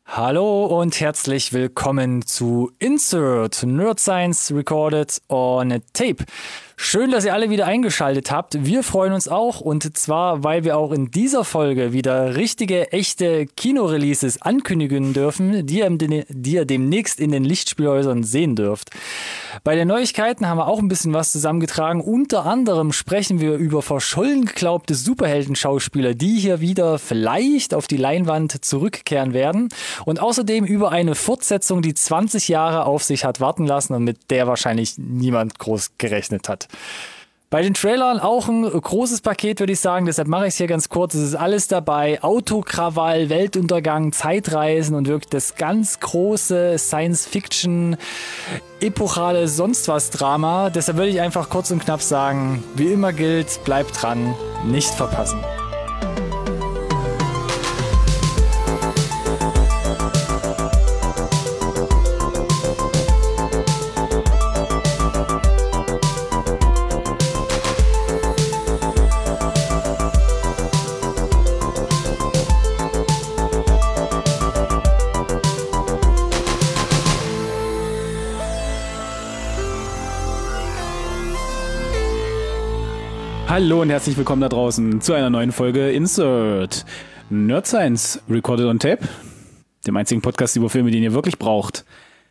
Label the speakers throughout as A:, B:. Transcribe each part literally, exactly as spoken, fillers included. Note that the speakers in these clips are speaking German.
A: Hallo und herzlich willkommen zu Insert Nerd Science Recorded on Tape. Schön, dass ihr alle wieder eingeschaltet habt. Wir freuen uns auch, und zwar, weil wir auch in dieser Folge wieder richtige, echte Kinoreleases ankündigen dürfen, die ihr, die ihr demnächst in den Lichtspielhäusern sehen dürft. Bei den Neuigkeiten haben wir auch ein bisschen was zusammengetragen. Unter anderem sprechen wir über verschollen geglaubte Superhelden-Schauspieler, die hier wieder vielleicht auf die Leinwand zurückkehren werden. Und außerdem über eine Fortsetzung, die zwanzig Jahre auf sich hat warten lassen und mit der wahrscheinlich niemand groß gerechnet hat. Bei den Trailern auch ein großes Paket, würde ich sagen. Deshalb mache ich es hier ganz kurz. Es ist alles dabei. Autokrawall, Weltuntergang, Zeitreisen und wirklich das ganz große Science-Fiction, epochale Sonst-was-Drama. Deshalb würde ich einfach kurz und knapp sagen, wie immer gilt, bleibt dran, nicht verpassen.
B: Hallo und herzlich willkommen da draußen zu einer neuen Folge Insert Nerd Science Recorded on Tape, dem einzigen Podcast über Filme, den ihr wirklich braucht.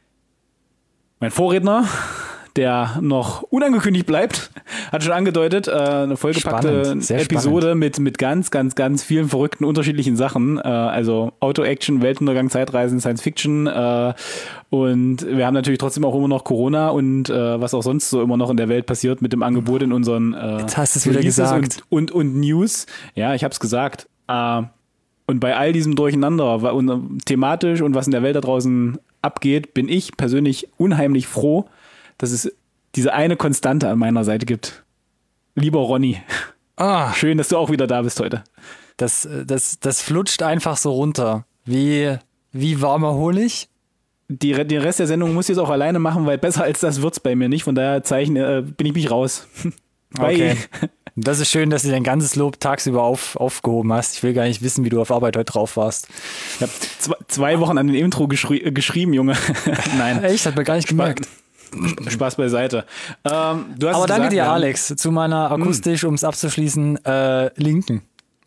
B: Mein Vorredner, der noch unangekündigt bleibt, hat schon angedeutet, äh, eine vollgepackte
A: Spannend,
B: Episode mit, mit ganz, ganz, ganz vielen verrückten, unterschiedlichen Sachen. Äh, also Auto-Action, Weltuntergang, Zeitreisen, Science-Fiction. Äh, und wir haben natürlich trotzdem auch immer noch Corona und äh, was auch sonst so immer noch in der Welt passiert mit dem Angebot in unseren äh,
A: Jetzt hast du es wieder gesagt.
B: Und, und, und News. Ja, ich habe es gesagt. Äh, und bei all diesem Durcheinander und, thematisch und was in der Welt da draußen abgeht, bin ich persönlich unheimlich froh, dass es diese eine Konstante an meiner Seite gibt. Lieber Ronny,
A: Ah,
B: schön, dass du auch wieder da bist heute.
A: das, das, das flutscht einfach so runter. Wie, wie warmer Honig.
B: Die, den Rest der Sendung muss ich jetzt auch alleine machen, weil besser als das wird's bei mir nicht. Von daher Zeichen, äh, bin ich mich raus.
A: Okay. Das ist schön, dass du dein ganzes Lob tagsüber auf, aufgehoben hast. Ich will gar nicht wissen, wie du auf Arbeit heute drauf warst.
B: Ich habe zwei, zwei Wochen an dem Intro geschri- geschrieben, Junge. Nein.
A: Echt? Hat man gar nicht gemerkt.
B: Spaß beiseite. Ähm, du hast
A: Aber
B: es
A: danke
B: gesagt,
A: dir,
B: wir haben-
A: Alex, zu meiner akustisch, um es abzuschließen, äh, Linken.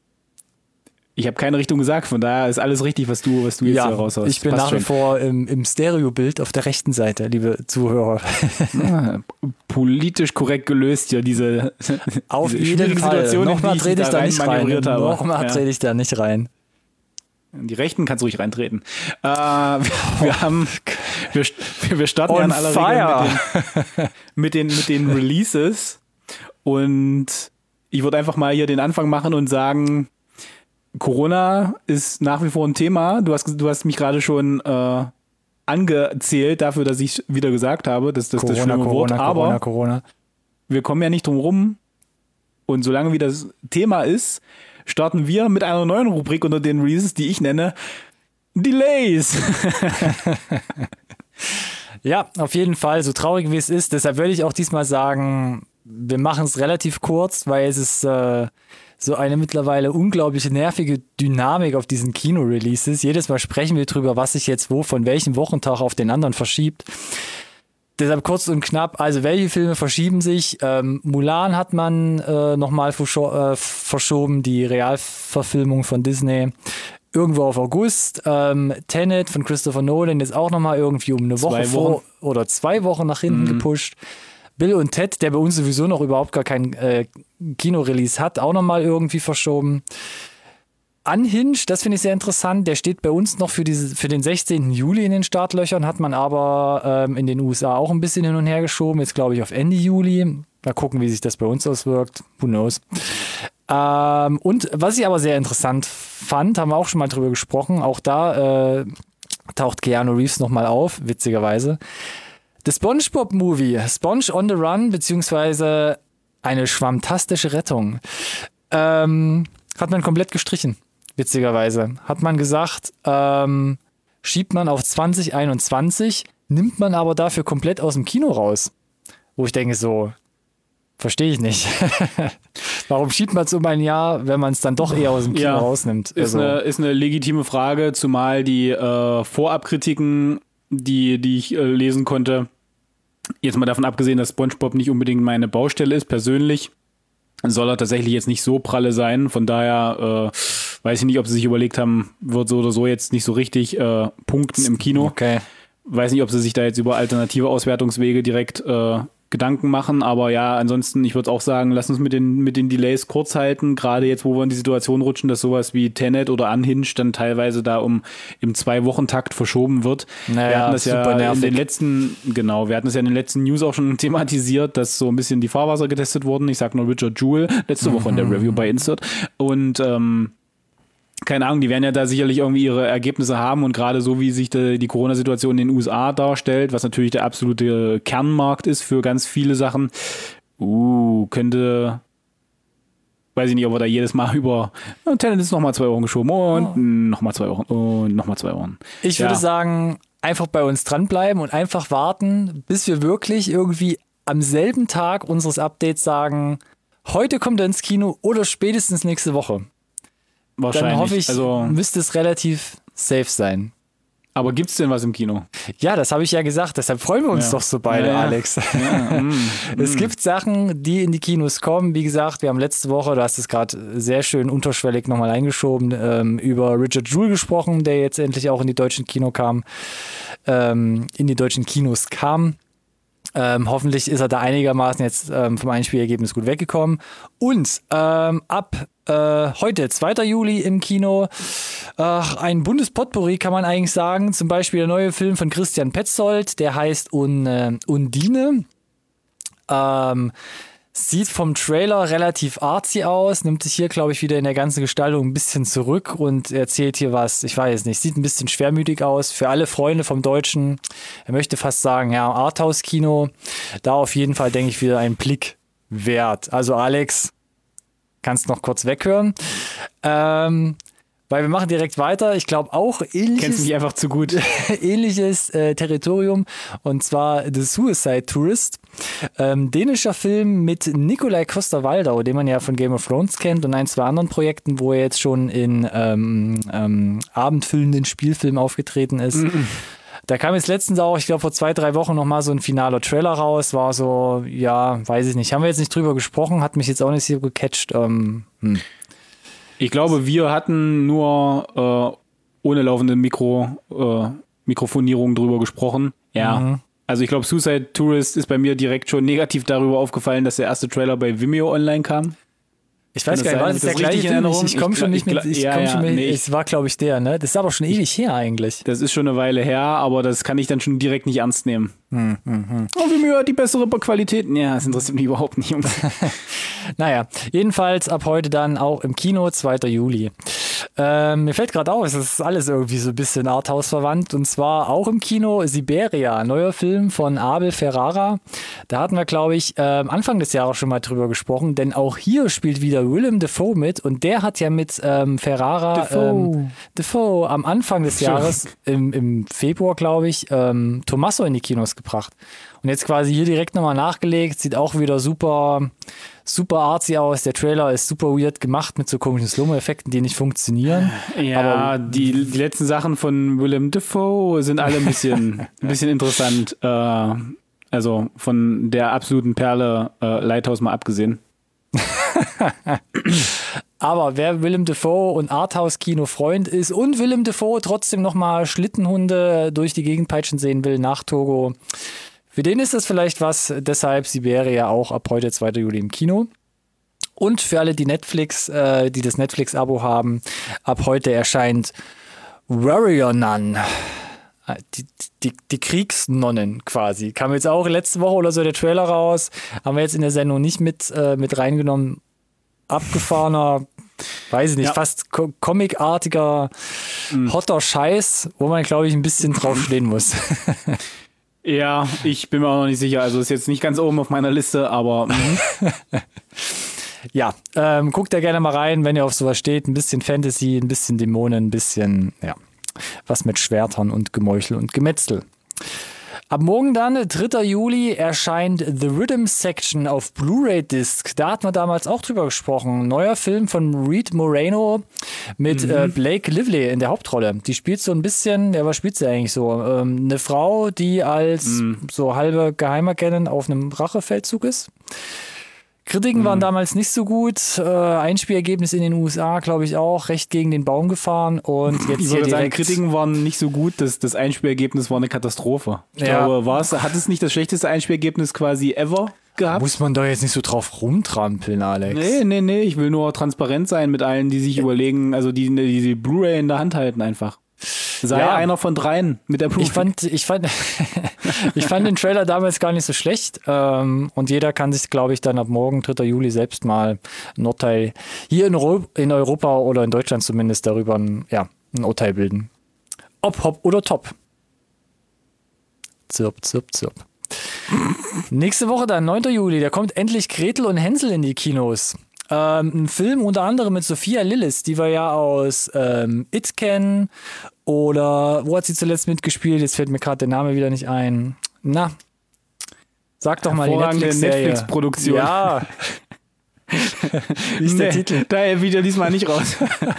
B: Ich habe keine Richtung gesagt, von daher ist alles richtig, was du, was du jetzt hier raushaust.
A: ich bin
B: Passt
A: nach wie
B: schon.
A: vor im, im Stereobild auf der rechten Seite, liebe Zuhörer.
B: Ah, politisch korrekt gelöst hier, diese,
A: Auf
B: diese
A: jeden
B: schwierige
A: Fall.
B: Situation, in
A: Nochmal
B: die ich
A: trete ich
B: da
A: da
B: rein
A: nicht rein.
B: manövriert habe.
A: Nochmal
B: Ja.
A: trete ich da nicht rein.
B: Die Rechten kannst du ruhig reintreten. Äh, wir, wir haben, wir, wir starten ja
A: On
B: in aller
A: fire.
B: Regel mit den, mit den, mit den Releases, und ich würde einfach mal hier den Anfang machen und sagen, Corona ist nach wie vor ein Thema. Du hast, du hast mich gerade schon äh, angezählt dafür, dass ich wieder gesagt habe, dass das das
A: Corona,
B: schlimme Wort,
A: Corona,
B: aber
A: Corona, Corona.
B: wir kommen ja nicht drum rum, und solange wie das Thema ist, starten wir mit einer neuen Rubrik unter den Releases, die ich nenne Delays.
A: Ja, auf jeden Fall, so traurig wie es ist. Deshalb würde ich auch diesmal sagen, wir machen es relativ kurz, weil es ist äh, so eine mittlerweile unglaubliche nervige Dynamik auf diesen Kino-Releases. Jedes Mal sprechen wir drüber, was sich jetzt wo von welchem Wochentag auf den anderen verschiebt. Deshalb kurz und knapp, also welche Filme verschieben sich? Ähm, Mulan hat man äh, nochmal verscho- äh, verschoben, die Realverfilmung von Disney. Irgendwo auf August. Ähm, Tenet von Christopher Nolan ist auch nochmal irgendwie um eine
B: Zwei
A: Woche vor
B: Wochen.
A: oder zwei Wochen nach hinten
B: Mhm.
A: gepusht. Bill und Ted, der bei uns sowieso noch überhaupt gar kein äh, Kinorelease hat, auch nochmal irgendwie verschoben. Unhinged, das finde ich sehr interessant, der steht bei uns noch für, diese, für den sechzehnten Juli in den Startlöchern, hat man aber ähm, in den U S A auch ein bisschen hin und her geschoben, jetzt glaube ich auf Ende Juli. Mal gucken, wie sich das bei uns auswirkt. Who knows? Ähm, und was ich aber sehr interessant fand, haben wir auch schon mal drüber gesprochen, auch da äh, taucht Keanu Reeves nochmal auf, witzigerweise. The SpongeBob-Movie, Sponge on the Run, beziehungsweise eine schwammtastische Rettung, ähm, hat man komplett gestrichen, witzigerweise. Hat man gesagt, ähm, schiebt man auf zwanzig einundzwanzig, nimmt man aber dafür komplett aus dem Kino raus. Wo ich denke so, Verstehe ich nicht. Warum schiebt man es um ein Jahr, wenn man es dann doch eher aus dem Kino
B: ja,
A: rausnimmt?
B: Ist,
A: Also,
B: eine, ist eine legitime Frage, zumal die äh, Vorabkritiken, die, die ich äh, lesen konnte, jetzt mal davon abgesehen, dass SpongeBob nicht unbedingt meine Baustelle ist, persönlich, soll er tatsächlich jetzt nicht so pralle sein. Von daher äh, weiß ich nicht, ob sie sich überlegt haben, wird so oder so jetzt nicht so richtig äh, punkten im Kino.
A: okay.
B: Weiß nicht, ob sie sich da jetzt über alternative Auswertungswege direkt äh, Gedanken machen, aber ja, ansonsten, ich würde auch sagen, lass uns mit den, mit den Delays kurz halten, gerade jetzt, wo wir in die Situation rutschen, dass sowas wie Tenet oder Unhinged dann teilweise da um im Zwei-Wochen-Takt verschoben wird.
A: Naja,
B: wir hatten das ja
A: nervig.
B: in den letzten, genau, wir hatten das ja in den letzten News auch schon thematisiert, dass so ein bisschen die Fahrwasser getestet wurden. Ich sag nur Richard Jewell, letzte Woche in der Review bei Insert. Und ähm, keine Ahnung, die werden ja da sicherlich irgendwie ihre Ergebnisse haben und gerade so, wie sich die, die Corona-Situation in den U S A darstellt, was natürlich der absolute Kernmarkt ist für ganz viele Sachen, uh, könnte, weiß ich nicht, ob wir da jedes Mal über oh, Tenet ist nochmal zwei Wochen geschoben und oh. nochmal zwei Wochen und nochmal zwei Wochen.
A: Ich
B: ja.
A: würde sagen, einfach bei uns dranbleiben und einfach warten, bis wir wirklich irgendwie am selben Tag unseres Updates sagen, heute kommt er ins Kino oder spätestens nächste Woche.
B: Wahrscheinlich.
A: Dann hoffe ich,
B: also,
A: müsste es relativ safe sein.
B: aber gibt's denn was im Kino?
A: Ja, das habe ich ja gesagt. Deshalb freuen wir uns
B: Ja.
A: doch so beide,
B: Ja, ja.
A: Alex.
B: Ja, mm,
A: Es
B: mm.
A: gibt Sachen, die in die Kinos kommen. Wie gesagt, wir haben letzte Woche, du hast es gerade sehr schön unterschwellig nochmal eingeschoben, ähm, über Richard Jewell gesprochen, der jetzt endlich auch in die deutschen Kino kam, ähm, in die deutschen Kinos kam. Ähm, hoffentlich ist er da einigermaßen jetzt ähm, vom Einspielergebnis gut weggekommen. Und ähm, ab äh, heute, zweiter Juli im Kino, äh, ein Bundespotpourri kann man eigentlich sagen. Zum Beispiel der neue Film von Christian Petzold, der heißt Un, äh, Undine. Ähm, sieht vom Trailer relativ artsy aus, nimmt sich hier, glaube ich, wieder in der ganzen Gestaltung ein bisschen zurück und erzählt hier was, ich weiß nicht, sieht ein bisschen schwermütig aus. Für alle Freunde vom Deutschen, er möchte fast sagen, ja, Arthouse-Kino, da auf jeden Fall, denke ich, wieder ein Blick wert. Also Alex, kannst noch kurz weghören. Ähm, weil wir machen direkt weiter. Ich glaube auch ähnliches,
B: Kennst mich einfach zu gut.
A: ähnliches äh, Territorium und zwar The Suicide Tourist. Ähm, dänischer Film mit Nikolaj Coster-Waldau, den man ja von Game of Thrones kennt und ein, zwei anderen Projekten, wo er jetzt schon in ähm, ähm, abendfüllenden Spielfilmen aufgetreten ist. Mm-mm. Da kam jetzt letztens auch, ich glaube vor zwei, drei Wochen nochmal so ein finaler Trailer raus, war so, ja, weiß ich nicht, haben wir jetzt nicht drüber gesprochen, hat mich jetzt auch nicht so gecatcht. Ähm, hm.
B: Ich glaube, wir hatten nur äh, ohne laufende Mikro, äh, Mikrofonierung drüber gesprochen. Ja. Mhm. Also ich glaube, Suicide Tourist ist bei mir direkt schon negativ darüber aufgefallen, dass der erste Trailer bei Vimeo online kam.
A: Ich weiß gar nicht, war das der gleiche Film? Ich, ich komme schon nicht mit, ich
B: ja,
A: komm
B: ja,
A: schon mit,
B: nee,
A: es war glaube ich der, ne? Das ist aber schon ewig her eigentlich.
B: Das ist schon eine Weile her, aber das kann ich dann schon direkt nicht ernst nehmen.
A: Hm, hm, hm.
B: Oh, Vimeo hat die bessere Qualität. Ja, das interessiert mich überhaupt nicht, Jungs.
A: Naja, jedenfalls ab heute dann auch im Kino, zweiter Juli. Ähm, mir fällt gerade auf, es ist alles irgendwie so ein bisschen Arthouse verwandt und zwar auch im Kino Siberia, neuer Film von Abel Ferrara. Da hatten wir, glaube ich, äh, Anfang des Jahres schon mal drüber gesprochen, denn auch hier spielt wieder Willem Dafoe mit und der hat ja mit ähm, Ferrara
B: Dafoe.
A: Ähm, Dafoe am Anfang des Jahres, im, im Februar, glaube ich, ähm, Tommaso in die Kinos gebracht. Und jetzt quasi hier direkt nochmal nachgelegt, sieht auch wieder super, super artsy aus. Der Trailer ist super weird gemacht mit so komischen Slow-Mo-Effekten, die nicht funktionieren.
B: Ja, aber die, die letzten Sachen von Willem Dafoe sind alle ein bisschen, ein bisschen interessant. Äh, also von der absoluten Perle äh, Lighthouse mal abgesehen.
A: Aber wer Willem Dafoe und Arthouse-Kino-Freund ist und Willem Dafoe trotzdem nochmal Schlittenhunde durch die Gegend peitschen sehen will nach Togo, für den ist das vielleicht was, deshalb Siberia auch ab heute, zweiter Juli im Kino. Und für alle, die Netflix, äh, die das Netflix-Abo haben, ab heute erscheint Warrior Nun. Die, die, die Kriegsnonnen quasi. Kam jetzt auch letzte Woche oder so der Trailer raus. Haben wir jetzt in der Sendung nicht mit, äh, mit reingenommen. Abgefahrener, weiß ich nicht, ja. fast co- comicartiger, mhm. hotter Scheiß, wo man, glaube ich, ein bisschen drauf stehen muss.
B: Ja, ich bin mir auch noch nicht sicher. Also ist jetzt nicht ganz oben auf meiner Liste, aber
A: ja, ähm, guckt da gerne mal rein, wenn ihr auf sowas steht. Ein bisschen Fantasy, ein bisschen Dämonen, ein bisschen, ja, was mit Schwertern und Gemeuchel und Gemetzel. Ab morgen dann, dritter Juli, erscheint The Rhythm Section auf Blu-ray-Disc. Da hatten wir damals auch drüber gesprochen. Neuer Film von Reed Moreno mit mhm. äh, Blake Lively in der Hauptrolle. Die spielt so ein bisschen, ja, was spielt sie eigentlich so? Ähm, eine Frau, die als mhm. so halbe Geheimagentin auf einem Rachefeldzug ist. Kritiken mhm. waren damals nicht so gut. Äh, Einspielergebnis in den U S A, glaube ich, auch recht gegen den Baum gefahren. Und jetzt
B: ich
A: hier
B: würde
A: direkt
B: sagen, Kritiken waren nicht so gut. Das, das Einspielergebnis war eine Katastrophe. Ich
A: ja.
B: glaube, war's, hat es nicht das schlechteste Einspielergebnis quasi ever gehabt?
A: Muss man doch jetzt nicht so drauf rumtrampeln, Alex.
B: Nee, nee, nee. Ich will nur transparent sein mit allen, die sich ja. überlegen, also die, die die Blu-ray in der Hand halten einfach. Sei ja. einer von dreien mit der Blu-ray.
A: Ich fand, ich fand, ich fand den Trailer damals gar nicht so schlecht. Ähm, und jeder kann sich, glaube ich, dann ab morgen, dritter Juli, selbst mal ein Urteil hier in, Euro- in Europa oder in Deutschland zumindest darüber ein, ja, ein Urteil bilden. Ob, hopp oder top. Zirp, zirp, zirp. Nächste Woche dann, neunter Juli, da kommt endlich Gretel und Hänsel in die Kinos. Ähm, ein Film unter anderem mit Sophia Lillis, die wir ja aus ähm, It kennen. Oder wo hat sie zuletzt mitgespielt? Jetzt fällt mir gerade der Name wieder nicht ein. Na, sag doch mal die Netflix-Serie.
B: Netflix-Produktion.
A: Ja. Wie ist
B: nee,
A: der Titel?
B: Daher wieder diesmal nicht raus.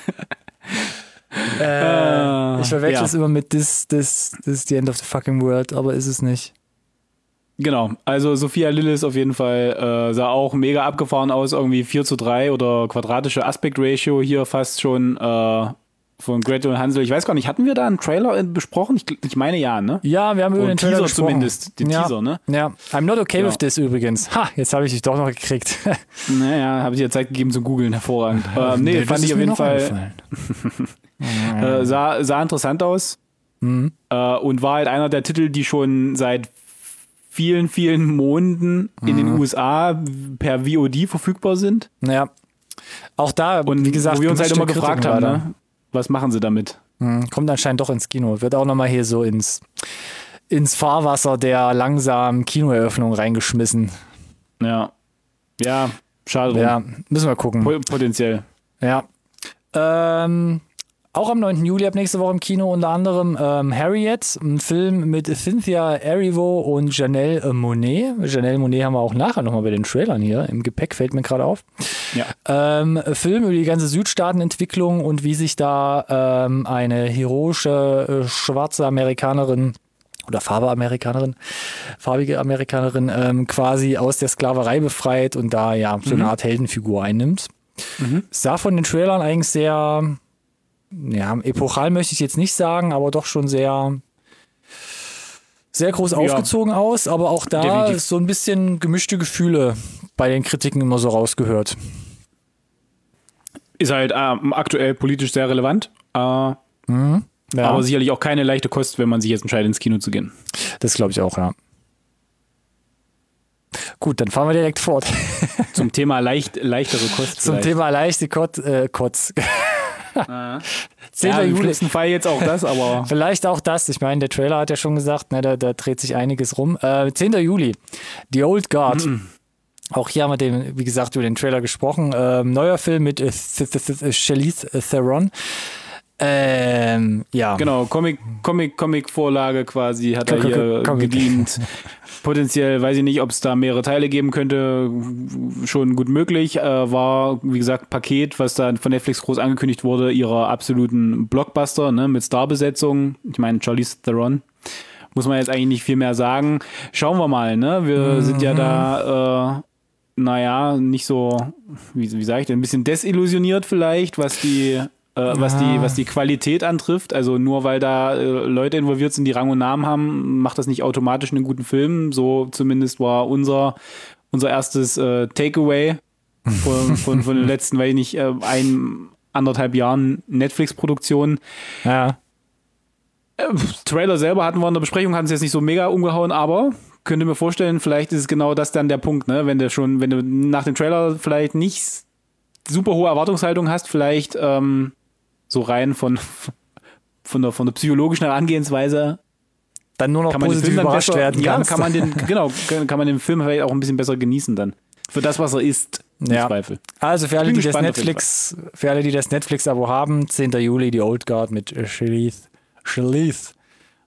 A: äh, ich verwechsel
B: ja.
A: es immer mit this, this, this is the end of the fucking world, aber ist es nicht.
B: Genau, also Sophia Lillis auf jeden Fall äh, sah auch mega abgefahren aus, irgendwie vier zu drei oder quadratische Aspect Ratio hier fast schon äh, von Gretel und Hansel. Ich weiß gar nicht, hatten wir da einen Trailer besprochen? Ich, ich meine ja, ne?
A: Ja, wir haben über den Trailer
B: Teaser
A: gesprochen.
B: zumindest, den
A: ja.
B: Teaser, ne?
A: Ja, I'm not okay
B: ja.
A: with this übrigens. Ha, jetzt habe ich dich doch noch gekriegt.
B: Naja, habe ich dir Zeit gegeben zum Googeln, hervorragend. äh, nee, nee fand ich auf jeden Fall äh, sah, sah interessant aus mhm. äh, und war halt einer der Titel, die schon seit vielen, vielen Monaten mhm. in den U S A per V O D verfügbar sind.
A: Naja, auch da,
B: und
A: wie gesagt,
B: wo wir uns halt immer gefragt haben, ne? Was machen sie damit?
A: Mhm. Kommt anscheinend doch ins Kino. Wird auch nochmal hier so ins, ins Fahrwasser der langsamen Kinoeröffnung reingeschmissen.
B: Ja. Ja, schade drum.
A: Ja, müssen wir gucken.
B: Potenziell.
A: Ja. Ähm... Auch am neunten Juli ab nächste Woche im Kino unter anderem ähm, Harriet, ein Film mit Cynthia Erivo und Janelle Monáe. Janelle Monáe haben wir auch nachher nochmal bei den Trailern hier im Gepäck, fällt mir gerade auf.
B: Ja.
A: Ähm, Film über die ganze Südstaatenentwicklung und wie sich da ähm, eine heroische äh, schwarze Amerikanerin oder Farbe Amerikanerin, farbige Amerikanerin ähm, quasi aus der Sklaverei befreit und da ja so eine mhm. Art Heldenfigur einnimmt. Mhm. Sah von den Trailern eigentlich sehr... Ja, epochal möchte ich jetzt nicht sagen, aber doch schon sehr, sehr groß ja. aufgezogen aus. Aber auch da Definitiv. Ist so ein bisschen gemischte Gefühle bei den Kritiken immer so rausgehört.
B: Ist halt ähm, aktuell politisch sehr relevant. Äh,
A: mhm. ja.
B: Aber sicherlich auch keine leichte Kost, wenn man sich jetzt entscheidet, ins Kino zu gehen.
A: Das glaube ich auch, ja. Gut, dann fahren wir direkt fort.
B: Zum Thema leicht, leichtere Kost.
A: Zum vielleicht. Thema leichte Kot, äh, Kotz.
B: Ja, im schlimmsten Fall jetzt auch das, aber...
A: Vielleicht auch das. Ich meine, der Trailer hat ja schon gesagt, ne, da, da dreht sich einiges rum. Äh, zehnter Juli, The Old Guard. Mhm. Auch hier haben wir, den, wie gesagt, über den Trailer gesprochen. Ähm, neuer Film mit äh, Charlize Theron. Ähm, ja.
B: Genau, Comic, Comic, Comic-Vorlage quasi hat er hier Comic. gedient. Potenziell weiß ich nicht, ob es da mehrere Teile geben könnte. Schon gut möglich. Äh, war, wie gesagt, Paket, was da von Netflix groß angekündigt wurde, ihrer absoluten Blockbuster, ne, mit Starbesetzung. Ich meine, Charlize Theron. Muss man jetzt eigentlich nicht viel mehr sagen. Schauen wir mal, ne? Wir mhm. sind ja da, äh, naja, nicht so, wie, wie sage ich denn, ein bisschen desillusioniert vielleicht, was die Äh, was, die, was die Qualität antrifft. Also nur weil da äh, Leute involviert sind, die Rang und Namen haben, macht das nicht automatisch einen guten Film. So zumindest war unser, unser erstes äh, Takeaway von, von, von den letzten, weiß ich nicht, äh, ein, anderthalb Jahren Netflix-Produktion.
A: Ja.
B: Äh, Trailer selber hatten wir in der Besprechung, hatten es jetzt nicht so mega umgehauen, aber könnte mir vorstellen, vielleicht ist es genau das dann der Punkt, ne? Wenn du schon, wenn du nach dem Trailer vielleicht nicht super hohe Erwartungshaltung hast, vielleicht ähm, so rein von, von, der, von der psychologischen Herangehensweise.
A: Dann nur noch positiv überrascht
B: besser,
A: werden
B: ja,
A: kannst.
B: kann man den, genau, kann man den Film vielleicht auch ein bisschen besser genießen dann. Für das, was er ist, im
A: ja.
B: Zweifel.
A: Also für alle, die das Netflix, für alle, die das Netflix-Abo haben, zehnter Juli, die Old Guard mit Charlize, Charlize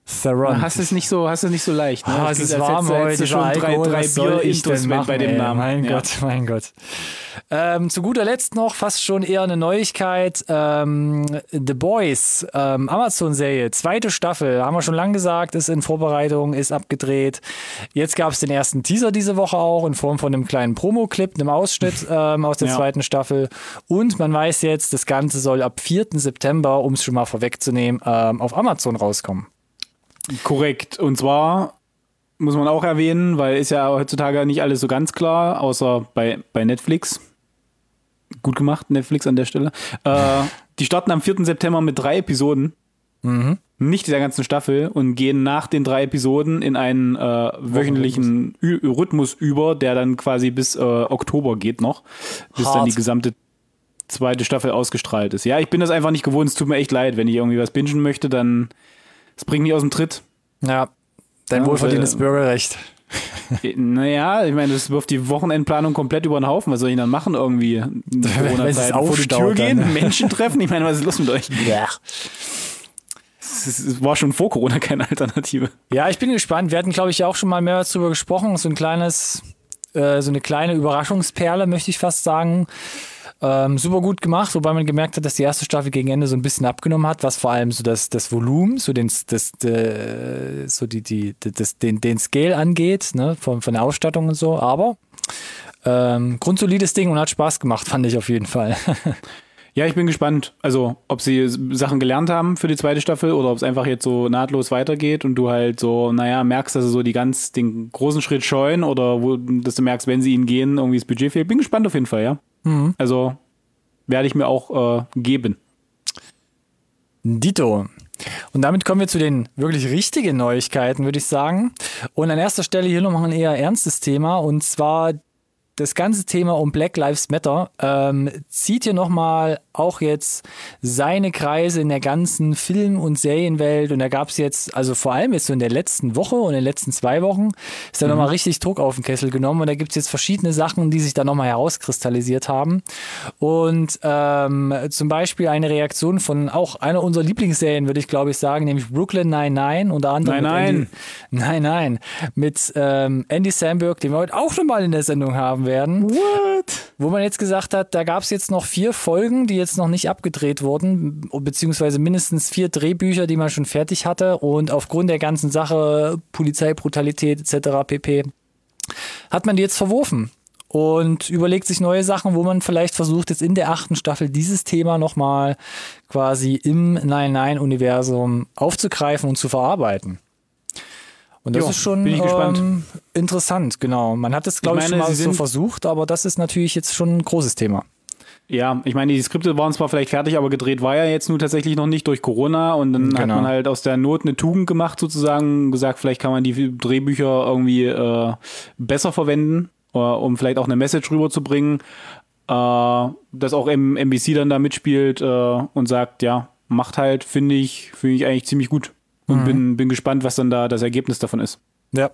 A: Theron.
B: Hast es nicht so, hast es nicht so leicht. Ne?
A: Ah, es ist warm heute,
B: schon drei, drei Bier-Intos bei dem
A: ey?
B: Namen.
A: Mein
B: ja.
A: Gott, mein Gott. Ähm, zu guter Letzt noch fast schon eher eine Neuigkeit. Ähm, The Boys, ähm, Amazon-Serie, zweite Staffel, haben wir schon lange gesagt, ist in Vorbereitung, ist abgedreht. Jetzt gab es den ersten Teaser diese Woche auch in Form von einem kleinen Promo-Clip, einem Ausschnitt ähm, aus der
B: Ja.
A: zweiten Staffel. Und man weiß jetzt, das Ganze soll ab vierten September, um es schon mal vorwegzunehmen, ähm, auf Amazon rauskommen.
B: Korrekt. Und zwar muss man auch erwähnen, weil ist ja heutzutage nicht alles so ganz klar, außer bei, bei Netflix. Gut gemacht, Netflix an der Stelle. Äh, die starten am vierten September mit drei Episoden.
A: Mhm.
B: Nicht der ganzen Staffel und gehen nach den drei Episoden in einen äh, wöchentlichen Ü- Rhythmus über, der dann quasi bis äh, Oktober geht noch, bis
A: Hart.
B: dann die gesamte zweite Staffel ausgestrahlt ist. Ja, ich bin das einfach nicht gewohnt, es tut mir echt leid, wenn ich irgendwie was bingen möchte, dann es bringt mich aus dem Tritt.
A: Ja, dein
B: Ja,
A: wohlverdientes
B: äh,
A: Bürgerrecht.
B: Naja, ich meine, das wirft die Wochenendplanung komplett über den Haufen. Was soll ich dann machen irgendwie? In
A: Wenn es
B: Corona-Zeiten vor die
A: aufstaut
B: Tür gehen,
A: dann.
B: Menschen treffen? Ich meine, was ist los mit euch?
A: Ja.
B: Es ist- es war schon vor Corona keine Alternative.
A: Ja, ich bin gespannt. Wir hatten, glaube ich, auch schon mal mehrmals drüber gesprochen. So ein kleines, äh, so eine kleine Überraschungsperle, möchte ich fast sagen. Ähm, super gut gemacht, wobei man gemerkt hat, dass die erste Staffel gegen Ende so ein bisschen abgenommen hat, was vor allem so das, das Volumen, so den, das, äh, so die, die, das, den, den Scale angeht, ne, von, von der Ausstattung und so. Aber ähm, grundsolides Ding und hat Spaß gemacht, fand ich auf jeden Fall.
B: Ja, ich bin gespannt. Also, ob sie Sachen gelernt haben für die zweite Staffel oder ob es einfach jetzt so nahtlos weitergeht und du halt so, naja, merkst, dass sie so die ganz, den großen Schritt scheuen oder wo, dass du merkst, wenn sie ihn gehen, irgendwie das Budget fehlt. Bin gespannt auf jeden Fall, ja.
A: Mhm.
B: Also, werde ich mir auch äh, geben.
A: Dito. Und damit kommen wir zu den wirklich richtigen Neuigkeiten, würde ich sagen. Und an erster Stelle hier nochmal ein eher ernstes Thema, und zwar das ganze Thema um Black Lives Matter ähm, zieht hier nochmal auch jetzt seine Kreise in der ganzen Film- und Serienwelt. Und da gab es jetzt, also vor allem jetzt so in der letzten Woche und in den letzten zwei Wochen, ist da mhm. nochmal richtig Druck auf den Kessel genommen. Und da gibt es jetzt verschiedene Sachen, die sich da nochmal herauskristallisiert haben. Und ähm, zum Beispiel eine Reaktion von auch einer unserer Lieblingsserien, würde ich glaube ich sagen, nämlich Brooklyn Nine-Nine. Unter anderem
B: Nein,
A: mit
B: nein.
A: Andy, nein, nein. Mit ähm, Andy Samberg, den wir heute auch nochmal in der Sendung haben werden.
B: What?
A: Wo man jetzt gesagt hat, da gab es jetzt noch vier Folgen, die jetzt noch nicht abgedreht wurden, beziehungsweise mindestens vier Drehbücher, die man schon fertig hatte, und aufgrund der ganzen Sache, Polizeibrutalität et cetera pp. hat man die jetzt verworfen und überlegt sich neue Sachen, wo man vielleicht versucht, jetzt in der achten Staffel dieses Thema nochmal quasi im Nine-Nine-Universum aufzugreifen und zu verarbeiten. Und das
B: Jo,
A: ist schon
B: bin ich gespannt.
A: ähm, interessant, genau. Man hat es, glaube ich,
B: Ich
A: schon
B: meine,
A: mal
B: sie
A: so
B: sind-
A: versucht, aber das ist natürlich jetzt schon ein großes Thema.
B: Ja, ich meine, die Skripte waren zwar vielleicht fertig, aber gedreht war ja jetzt nun tatsächlich noch nicht durch Corona und dann hat
A: Genau.
B: man halt aus der Not eine Tugend gemacht sozusagen, gesagt, vielleicht kann man die Drehbücher irgendwie äh, besser verwenden, äh, um vielleicht auch eine Message rüberzubringen, äh, dass auch M- M B C dann da mitspielt äh, und sagt, ja, macht halt, finde ich, finde ich eigentlich ziemlich gut und
A: Mhm.
B: bin, bin gespannt, was dann da das Ergebnis davon ist.
A: Ja.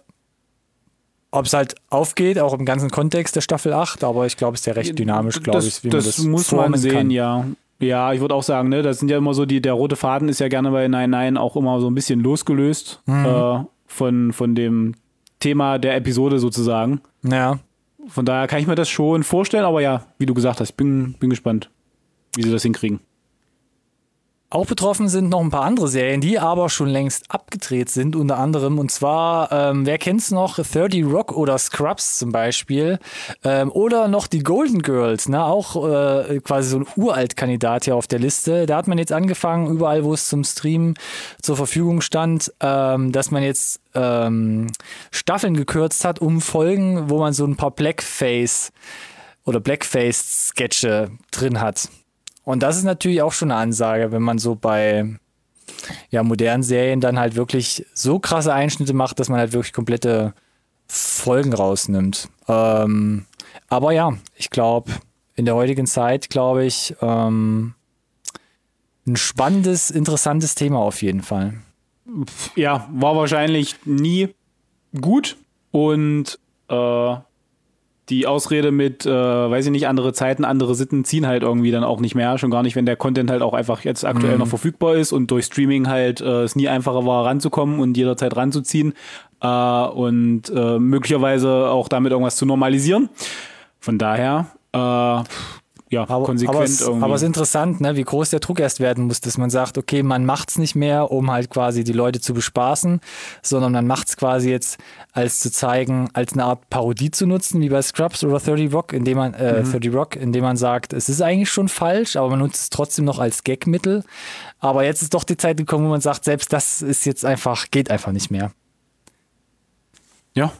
A: Ob es halt aufgeht, auch im ganzen Kontext der Staffel acht, aber ich glaube, es ist ja recht dynamisch, glaube
B: das,
A: ich, wie man
B: das
A: das
B: muss man
A: formen
B: sehen,
A: kann.
B: ja. Ja, ich würde auch sagen, ne, das sind ja immer so, die, der rote Faden ist ja gerne bei Nein Nein auch immer so ein bisschen losgelöst
A: Mhm.
B: äh, von, von dem Thema der Episode sozusagen.
A: Ja.
B: Von daher kann ich mir das schon vorstellen, aber ja, wie du gesagt hast, bin, bin gespannt, wie sie das hinkriegen.
A: Auch betroffen sind noch ein paar andere Serien, die aber schon längst abgedreht sind, unter anderem. Und zwar, ähm, wer kennt's noch? thirty Rock oder Scrubs zum Beispiel. Ähm, oder noch die Golden Girls, ne? Auch äh, quasi so ein Uralt-Kandidat hier auf der Liste. Da hat man jetzt angefangen, überall, wo es zum Stream zur Verfügung stand, ähm, dass man jetzt ähm, Staffeln gekürzt hat, um Folgen, wo man so ein paar Blackface oder Blackface-Sketche drin hat. Und das ist natürlich auch schon eine Ansage, wenn man so bei ja, modernen Serien dann halt wirklich so krasse Einschnitte macht, dass man halt wirklich komplette Folgen rausnimmt. Ähm, aber ja, ich glaube, in der heutigen Zeit, glaube ich, ähm, ein spannendes, interessantes Thema auf jeden Fall.
B: Ja, war wahrscheinlich nie gut und äh, die Ausrede mit, äh, weiß ich nicht, andere Zeiten, andere Sitten ziehen halt irgendwie dann auch nicht mehr. Schon gar nicht, wenn der Content halt auch einfach jetzt aktuell mhm. noch verfügbar ist und durch Streaming halt äh, es nie einfacher war, ranzukommen und jederzeit ranzuziehen äh, und äh, möglicherweise auch damit irgendwas zu normalisieren. Von daher, äh, ja,
A: aber,
B: konsequent
A: aber es,
B: irgendwie.
A: Aber es ist interessant, ne, wie groß der Druck erst werden muss, dass man sagt, okay, man macht's nicht mehr, um halt quasi die Leute zu bespaßen, sondern man macht's quasi jetzt als zu zeigen, als eine Art Parodie zu nutzen, wie bei Scrubs oder dreißig Rock, indem man äh, mhm. dreißig Rock, indem man sagt, es ist eigentlich schon falsch, aber man nutzt es trotzdem noch als Gagmittel. Aber jetzt ist doch die Zeit gekommen, wo man sagt, selbst das ist jetzt einfach, geht einfach nicht mehr.
B: Ja.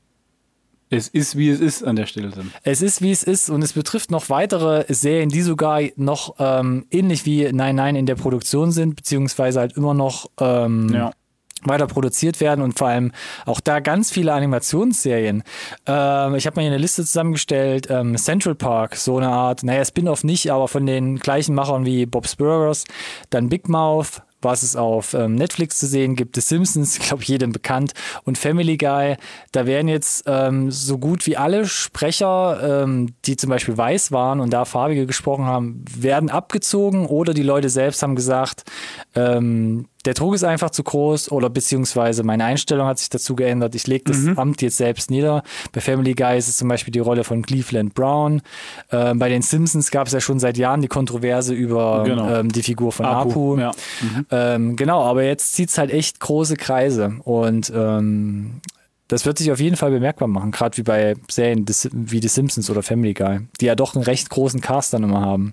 B: Es ist, wie es ist an der Stelle dann.
A: Es ist, wie es ist und es betrifft noch weitere Serien, die sogar noch ähm, ähnlich wie Nine Nine in der Produktion sind, beziehungsweise halt immer noch ähm, ja. weiter produziert werden und vor allem auch da ganz viele Animationsserien. Ähm, ich habe mir hier eine Liste zusammengestellt, ähm, Central Park, so eine Art, naja, Spin-off nicht, aber von den gleichen Machern wie Bob's Burgers, dann Big Mouth, was es auf ähm, Netflix zu sehen gibt, The Simpsons, ich glaube jedem bekannt, und Family Guy. Da werden jetzt ähm, so gut wie alle Sprecher, ähm, die zum Beispiel weiß waren und da farbige gesprochen haben, werden abgezogen oder die Leute selbst haben gesagt, ähm, der Druck ist einfach zu groß oder beziehungsweise meine Einstellung hat sich dazu geändert. Ich lege das mhm. Amt jetzt selbst nieder. Bei Family Guy ist es zum Beispiel die Rolle von Cleveland Brown. Ähm, bei den Simpsons gab es ja schon seit Jahren die Kontroverse über genau. ähm, die Figur von Apu. Apu. Ja. Mhm. Ähm, genau, aber jetzt zieht es halt echt große Kreise und ähm, das wird sich auf jeden Fall bemerkbar machen, gerade wie bei Serien wie The Simpsons oder Family Guy, die ja doch einen recht großen Cast dann immer haben.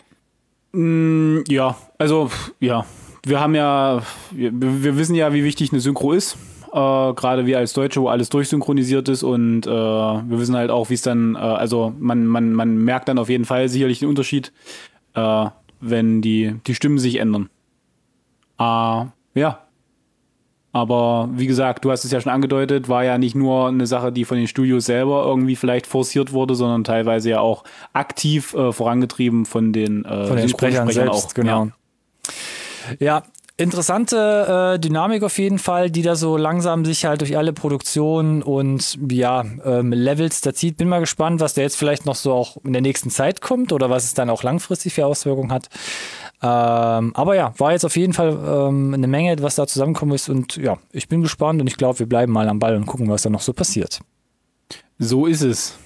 B: Mm, ja, also ja. Wir haben ja, wir, wir wissen ja, wie wichtig eine Synchro ist. Äh, gerade wir als Deutsche, wo alles durchsynchronisiert ist und äh, wir wissen halt auch, wie es dann, äh, also man, man, man merkt dann auf jeden Fall sicherlich den Unterschied, äh, wenn die, die Stimmen sich ändern. Äh, ja. Aber wie gesagt, du hast es ja schon angedeutet, war ja nicht nur eine Sache, die von den Studios selber irgendwie vielleicht forciert wurde, sondern teilweise ja auch aktiv äh, vorangetrieben von den, äh,
A: von den Sprechern selbst, auch. Genau. Ja. Ja, interessante äh, Dynamik auf jeden Fall, die da so langsam sich halt durch alle Produktionen und ja, ähm, Levels da zieht. Bin mal gespannt, was da jetzt vielleicht noch so auch in der nächsten Zeit kommt oder was es dann auch langfristig für Auswirkungen hat. Ähm, aber ja, war jetzt auf jeden Fall ähm, eine Menge, was da zusammengekommen ist und ja, ich bin gespannt und ich glaube, wir bleiben mal am Ball und gucken, was da noch so passiert.
B: So ist es.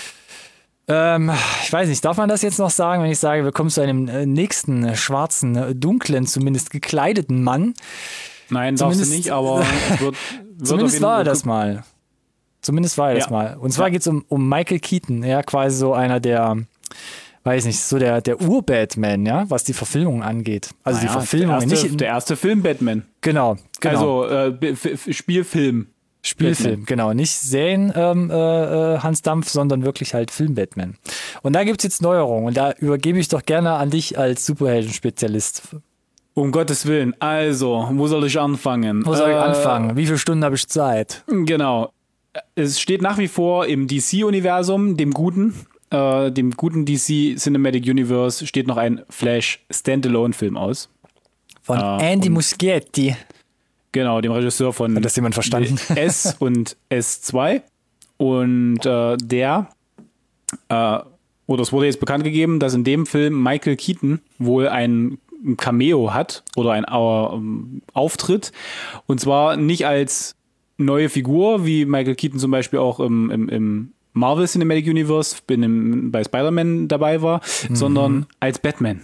A: Ähm, ich weiß nicht, darf man das jetzt noch sagen, wenn ich sage, wir kommen zu einem äh, nächsten äh, schwarzen, äh, dunklen, zumindest gekleideten Mann?
B: Nein, darfst du nicht, aber es wird, wird
A: zumindest war er das mal. Zumindest war er
B: ja.
A: das mal. Und zwar
B: ja.
A: geht es um, um Michael Keaton, ja, quasi so einer der, weiß nicht, so der, der Ur-Batman, ja, was die Verfilmung angeht. Also naja, die Verfilmung,
B: der erste,
A: nicht.
B: Der erste Film Batman.
A: Genau, genau.
B: Also äh, F- Spielfilm.
A: Spielfilm, Batman. Genau. Nicht Serien ähm, äh, Hans Dampf, sondern wirklich halt Film-Batman. Und da gibt es jetzt Neuerungen und da übergebe ich doch gerne an dich als Superhelden-Spezialist.
B: Um Gottes Willen. Also, wo soll ich anfangen?
A: Wo soll ich
B: äh,
A: anfangen? Wie viele Stunden habe ich Zeit?
B: Genau. Es steht nach wie vor im D C-Universum, dem guten, äh, dem guten D C Cinematic Universe, steht noch ein Flash Standalone-Film aus.
A: Von äh, Andy Muschietti.
B: Genau, dem Regisseur von
A: Hat das jemand verstanden?
B: S und S zwei. Und äh, der, äh, oder es wurde jetzt bekannt gegeben, dass in dem Film Michael Keaton wohl ein Cameo hat oder ein äh, Auftritt. Und zwar nicht als neue Figur, wie Michael Keaton zum Beispiel auch im, im, im Marvel Cinematic Universe bin im, bei Spider-Man dabei war, mhm. sondern als Batman.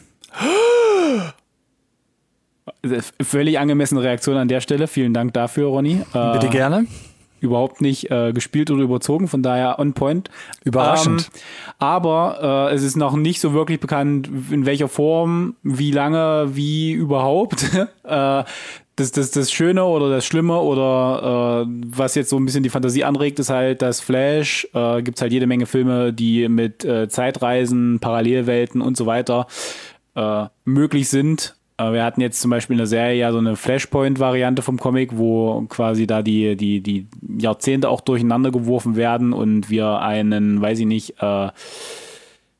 B: Völlig angemessene Reaktion an der Stelle. Vielen Dank dafür, Ronny.
A: Bitte äh, gerne.
B: Überhaupt nicht äh, gespielt oder überzogen, von daher on point.
A: Überraschend.
B: Ähm, aber äh, es ist noch nicht so wirklich bekannt, in welcher Form, wie lange, wie überhaupt. äh, das, das, das Schöne oder das Schlimme oder äh, was jetzt so ein bisschen die Fantasie anregt, ist halt, dass Flash, äh, gibt es halt jede Menge Filme, die mit äh, Zeitreisen, Parallelwelten und so weiter äh, möglich sind. Wir hatten jetzt zum Beispiel in der Serie ja so eine Flashpoint-Variante vom Comic, wo quasi da die, die, die Jahrzehnte auch durcheinander geworfen werden und wir einen, weiß ich nicht, äh,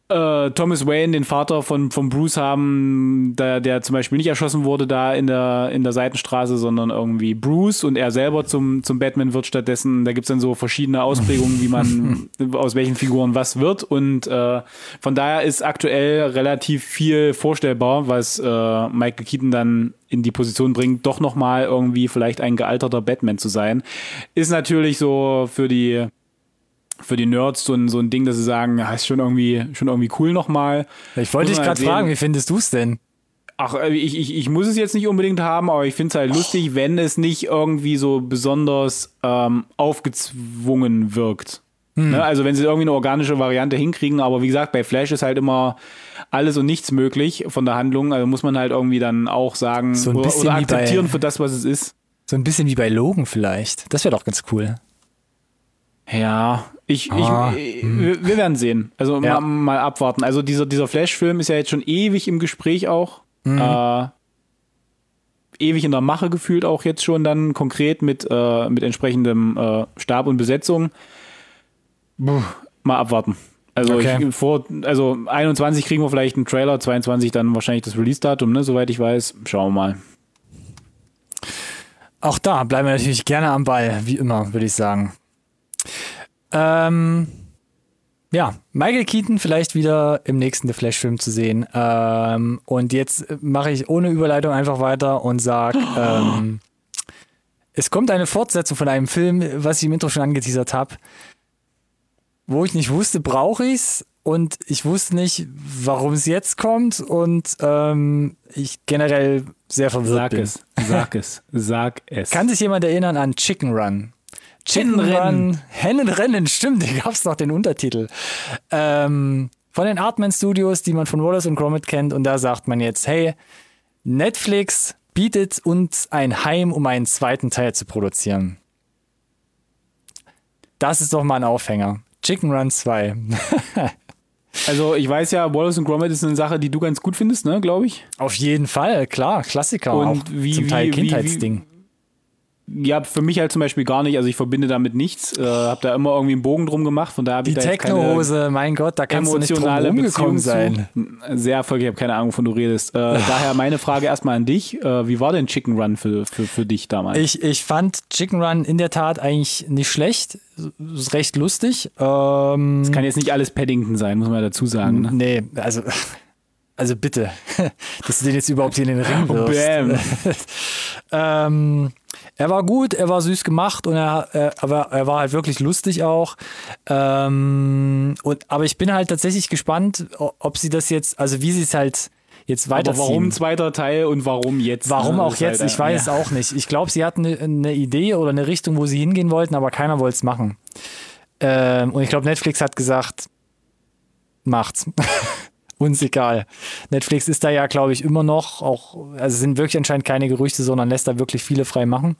B: äh, Thomas Wayne, den Vater von, von Bruce haben, der, der zum Beispiel nicht erschossen wurde da in der, in der Seitenstraße, sondern irgendwie Bruce und er selber zum, zum Batman wird stattdessen. Da gibt es dann so verschiedene Ausprägungen, wie man aus welchen Figuren was wird. Und äh, von daher ist aktuell relativ viel vorstellbar, was äh, Michael Keaton dann in die Position bringt, doch nochmal irgendwie vielleicht ein gealterter Batman zu sein. Ist natürlich so für die für die Nerds so ein, so ein Ding, dass sie sagen, ja, ist schon irgendwie, schon irgendwie cool nochmal.
A: Ich wollte dich gerade fragen, wie findest du es denn?
B: Ach, ich, ich, ich muss es jetzt nicht unbedingt haben, aber ich finde es halt oh. lustig, wenn es nicht irgendwie so besonders ähm, aufgezwungen wirkt. Hm. Ne? Also wenn sie irgendwie eine organische Variante hinkriegen, aber wie gesagt, bei Flash ist halt immer alles und nichts möglich von der Handlung, also muss man halt irgendwie dann auch sagen
A: so ein
B: oder, oder akzeptieren
A: bei,
B: für das, was es ist.
A: So ein bisschen wie bei Logan vielleicht. Das wäre doch ganz cool.
B: Ja, ich,
A: ah,
B: ich, hm. wir werden sehen. Also ja. mal, mal abwarten. Also dieser, dieser Flash-Film ist ja jetzt schon ewig im Gespräch auch. Mhm. Äh, ewig in der Mache gefühlt auch jetzt schon dann konkret mit, äh, mit entsprechendem äh, Stab und Besetzung. Puh, mal abwarten. Also,
A: okay.
B: ich, vor, also einundzwanzig kriegen wir vielleicht einen Trailer, zweiundzwanzig dann wahrscheinlich das Release-Datum, ne, soweit ich weiß. Schauen wir mal.
A: Auch da bleiben wir natürlich gerne am Ball, wie immer, würde ich sagen. Ähm, ja, Michael Keaton vielleicht wieder im nächsten The Flash-Film zu sehen. Ähm, und jetzt mache ich ohne Überleitung einfach weiter und sage, oh. ähm, es kommt eine Fortsetzung von einem Film, was ich im Intro schon angeteasert habe, wo ich nicht wusste, brauche ich es und ich wusste nicht, warum es jetzt kommt und ähm, ich generell sehr verwirrt
B: sag
A: bin.
B: Es, sag es, sag es.
A: Kann sich jemand erinnern an Chicken Run? Chicken Run, Hennenrennen, stimmt, da gab es noch den Untertitel. Ähm, von den Artman Studios, die man von Wallace und Gromit kennt. Und da sagt man jetzt, hey, Netflix bietet uns ein Heim, um einen zweiten Teil zu produzieren. Das ist doch mal ein Aufhänger. Chicken Run zwei.
B: Also ich weiß ja, Wallace und Gromit ist eine Sache, die du ganz gut findest, ne, glaube ich.
A: Auf jeden Fall, klar, Klassiker.
B: Und
A: auch
B: wie,
A: zum Teil
B: wie,
A: Kindheitsding.
B: Wie, wie, Ja, für mich halt zum Beispiel gar nicht. Also ich verbinde damit nichts. Äh, hab da immer irgendwie einen Bogen drum gemacht. Von daher habe ich da jetzt keine
A: Techno-Hose, mein Gott, da kannst du nicht drum rumgekommen sein.
B: Sehr erfolgreich, ich habe keine Ahnung, wovon du redest. Äh, daher meine Frage erstmal an dich. Äh, wie war denn Chicken Run für, für, für dich damals?
A: Ich, ich fand Chicken Run in der Tat eigentlich nicht schlecht. Ist recht lustig. Ähm,
B: das kann jetzt nicht alles Paddington sein, muss man dazu sagen. Ne?
A: Nee, also... Also bitte, dass du den jetzt überhaupt hier in den Ring wirfst. ähm, er war gut, er war süß gemacht und er, er, aber er war halt wirklich lustig auch. Ähm, und, aber ich bin halt tatsächlich gespannt, ob sie das jetzt, also wie sie es halt jetzt weiterziehen.
B: Aber warum zweiter Teil und warum jetzt?
A: Warum
B: ne?
A: auch jetzt? Halt, ich weiß ja. es auch nicht. Ich glaube, sie hatten eine, eine Idee oder eine Richtung, wo sie hingehen wollten, aber keiner wollte es machen. Ähm, und ich glaube, Netflix hat gesagt, macht's. Uns egal. Netflix ist da ja, glaube ich, immer noch, auch, also sind wirklich anscheinend keine Gerüchte, sondern lässt da wirklich viele frei machen.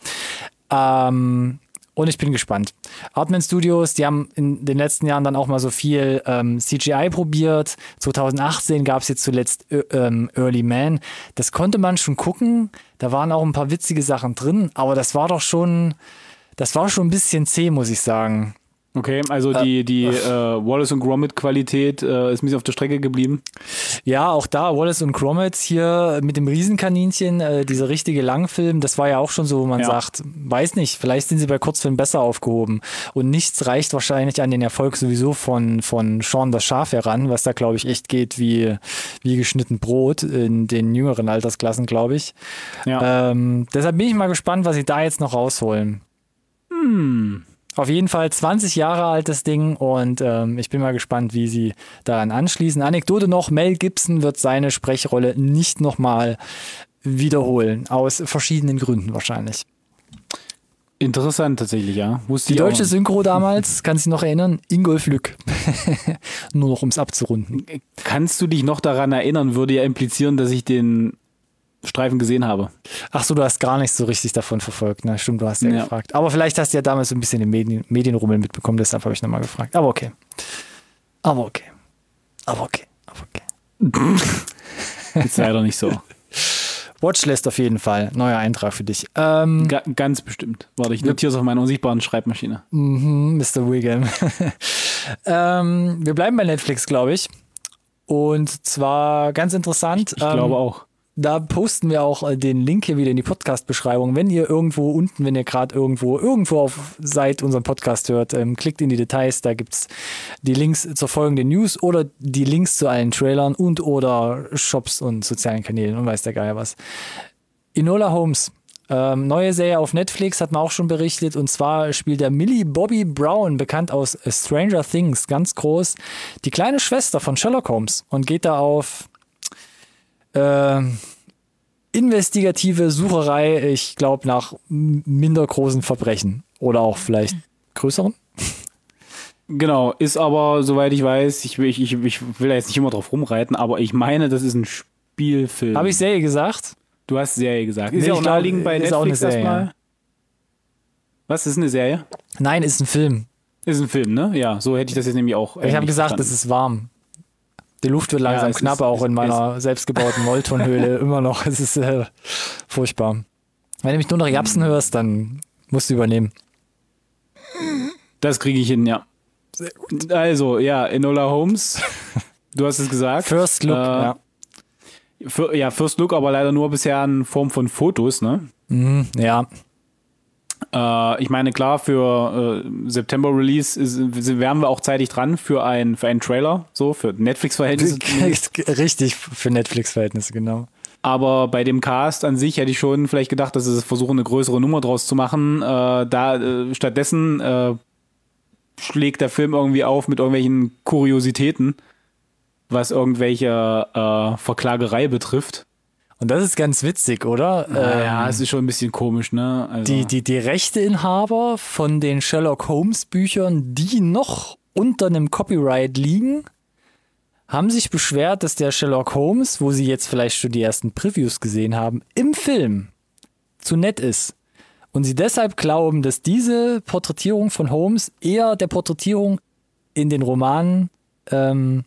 A: Ähm, und ich bin gespannt. Artman Studios, die haben in den letzten Jahren dann auch mal so viel ähm, C G I probiert. zwanzig achtzehn gab es jetzt zuletzt ähm, Early Man. Das konnte man schon gucken. Da waren auch ein paar witzige Sachen drin, aber das war doch schon, das war schon ein bisschen zäh, muss ich sagen.
B: Okay, also die, die äh, Wallace und Gromit Qualität äh, ist ein bisschen auf der Strecke geblieben.
A: Ja, auch da Wallace und Gromit hier mit dem Riesenkaninchen, äh, dieser richtige Langfilm, das war ja auch schon so, wo man ja. sagt, weiß nicht, vielleicht sind sie bei Kurzfilmen besser aufgehoben. Und nichts reicht wahrscheinlich an den Erfolg sowieso von, von Shaun das Schaf heran, was da, glaube ich, echt geht wie, wie geschnitten Brot in den jüngeren Altersklassen, glaube ich. Ja. Ähm, deshalb bin ich mal gespannt, was sie da jetzt noch rausholen.
B: Hm.
A: Auf jeden Fall zwanzig Jahre alt das Ding und ähm, ich bin mal gespannt, wie sie daran anschließen. Anekdote noch, Mel Gibson wird seine Sprechrolle nicht nochmal wiederholen, aus verschiedenen Gründen wahrscheinlich.
B: Interessant tatsächlich, ja.
A: Wusste Die deutsche Synchro damals, kannst du dich noch erinnern? Ingolf Lück. Nur noch, um es abzurunden.
B: Kannst du dich noch daran erinnern, würde ja implizieren, dass ich den Streifen gesehen habe.
A: Ach so, du hast gar nicht so richtig davon verfolgt, ne? Stimmt, du hast ja, ja gefragt. Aber vielleicht hast du ja damals so ein bisschen den Medien, Medienrummel mitbekommen, deshalb habe ich nochmal gefragt. Aber okay. Aber okay. Aber okay. Aber
B: okay. Ist leider nicht so.
A: Watchlist auf jeden Fall. Neuer Eintrag für dich. Ähm,
B: Ga- ganz bestimmt. Warte, ich notiere es auf meiner unsichtbaren Schreibmaschine.
A: Mhm, Mister Wiggum. ähm, wir bleiben bei Netflix, glaube ich. Und zwar ganz interessant.
B: Ich, ich glaube auch.
A: Da posten wir auch den Link hier wieder in die Podcast-Beschreibung. Wenn ihr irgendwo unten, wenn ihr gerade irgendwo irgendwo auf seid, unseren Podcast hört, ähm, klickt in die Details, da gibt's die Links zur folgenden News oder die Links zu allen Trailern und oder Shops und sozialen Kanälen und weiß der Geier was. Enola Holmes, ähm, neue Serie auf Netflix, hat man auch schon berichtet, und zwar spielt der Millie Bobby Brown, bekannt aus Stranger Things, ganz groß, die kleine Schwester von Sherlock Holmes und geht da auf Äh, investigative Sucherei, ich glaube, nach minder großen Verbrechen oder auch vielleicht größeren.
B: Genau, ist aber, soweit ich weiß, ich will, ich, ich, ich will da jetzt nicht immer drauf rumreiten, aber ich meine, das ist ein Spielfilm.
A: Habe ich Serie gesagt?
B: Du hast Serie gesagt. Ist
A: Nee,
B: ja auch
A: ich glaub,
B: naheliegend bei
A: ist
B: Netflix
A: auch eine Serie.
B: erstmal. Was, ist eine Serie?
A: Nein, ist ein Film.
B: Ist ein Film, ne? Ja, so hätte ich das jetzt nämlich auch.
A: Ich habe gesagt, es ist warm. Die Luft wird langsam
B: Ja,
A: knapp,
B: ist,
A: auch
B: ist,
A: in meiner ist, selbstgebauten Moltonhöhle immer noch. Es ist äh, furchtbar. Wenn du mich nur noch japsen hörst, dann musst du übernehmen.
B: Das kriege ich hin, ja. Also, ja, Enola Holmes, du hast es gesagt.
A: First Look,
B: äh,
A: ja.
B: Für, ja, First Look, aber leider nur bisher in Form von Fotos, ne?
A: Mhm, ja.
B: Äh, ich meine, klar, für äh, September-Release ist, wären wir auch zeitig dran für, ein, für einen Trailer, so, für Netflix-Verhältnisse.
A: Richtig, für Netflix-Verhältnisse, genau.
B: Aber bei dem Cast an sich hätte ich schon vielleicht gedacht, dass sie versuchen, eine größere Nummer draus zu machen. Äh, da äh, stattdessen äh, schlägt der Film irgendwie auf mit irgendwelchen Kuriositäten, was irgendwelche äh, Verklagerei betrifft.
A: Und das ist ganz witzig, oder?
B: Äh, ja,
A: ähm,
B: es ist schon ein bisschen komisch, ne? Also,
A: die, die, die Rechteinhaber von den Sherlock Holmes Büchern, die noch unter einem Copyright liegen, haben sich beschwert, dass der Sherlock Holmes, wo sie jetzt vielleicht schon die ersten Previews gesehen haben, im Film zu nett ist. Und sie deshalb glauben, dass diese Porträtierung von Holmes eher der Porträtierung in den Romanen ähm,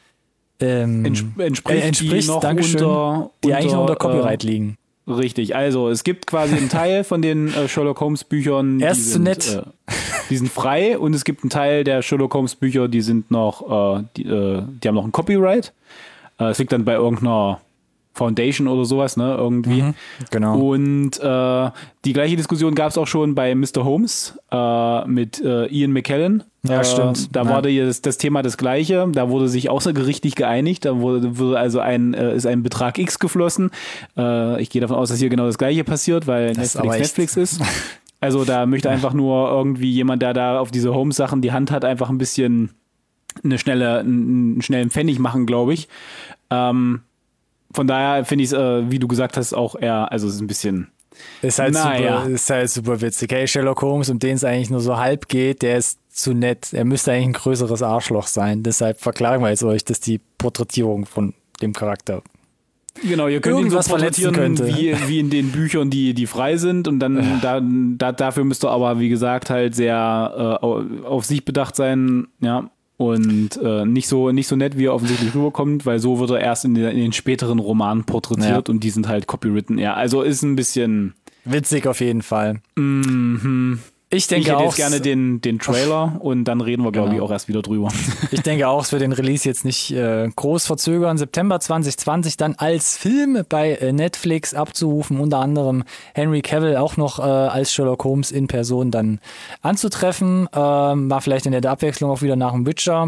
A: ähm,
B: Entsp entspricht,
A: äh, entspricht,
B: die noch
A: Dankeschön,
B: unter,
A: die
B: unter,
A: eigentlich noch unter Copyright
B: äh,
A: liegen.
B: Richtig, also es gibt quasi einen Teil von den äh, Sherlock Holmes Büchern,
A: Er
B: die
A: ist zu
B: sind,
A: nett.
B: Äh, die sind frei, und es gibt einen Teil der Sherlock Holmes Bücher, die sind noch, äh, die, äh, die haben noch ein Copyright. Äh, es liegt dann bei irgendeiner Foundation oder sowas, ne, irgendwie.
A: Mhm, genau.
B: Und äh, die gleiche Diskussion gab es auch schon bei Mister Holmes äh, mit äh, Ian McKellen.
A: Ja,
B: äh,
A: stimmt.
B: Da
A: ja.
B: war das, das Thema das gleiche. Da wurde sich außergerichtlich geeinigt. Da wurde, wurde also ein, äh, ist ein Betrag X geflossen. Äh, ich gehe davon aus, dass hier genau das gleiche passiert, weil
A: Das ist
B: Netflix
A: aber echt-
B: Netflix ist. Also da möchte einfach nur irgendwie jemand, der da auf diese Holmes-Sachen die Hand hat, einfach ein bisschen eine schnelle, einen schnellen Pfennig machen, glaube ich. Ähm, Von daher finde ich es, äh, wie du gesagt hast, auch eher, also es ist ein bisschen.
A: Ist halt,
B: Naja.
A: super, ist halt super witzig. Hey, Sherlock Holmes, um den es eigentlich nur so halb geht, der ist zu nett. Er müsste eigentlich ein größeres Arschloch sein. Deshalb verklagen wir jetzt euch, dass die Porträtierung von dem Charakter.
B: Genau, ihr könnt
A: Irgendwas
B: ihn so
A: verletzen
B: porträtieren,
A: könnte.
B: wie, wie in den Büchern, die, die frei sind. Und dann da, da, dafür müsst ihr aber, wie gesagt, halt sehr äh, au- auf sich bedacht sein, ja. Und äh, nicht so nicht so nett, wie er offensichtlich rüberkommt, weil so wird er erst in, den- in den späteren Romanen porträtiert,
A: Ja.
B: und die sind halt copywritten. Ja, also ist ein bisschen.
A: Witzig auf jeden Fall.
B: Mhm.
A: Ich denke
B: Ich hätte
A: auch,
B: jetzt gerne den, den Trailer, und dann reden wir, glaube
A: Genau.
B: ich, auch erst wieder drüber.
A: ich denke auch, es wird den Release jetzt nicht äh, groß verzögern. September zwanzig zwanzig dann als Film bei äh, Netflix abzurufen, unter anderem Henry Cavill auch noch äh, als Sherlock Holmes in Person dann anzutreffen. Ähm, war vielleicht in der Abwechslung auch wieder nach dem Witcher.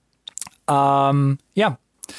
A: Ähm, ja.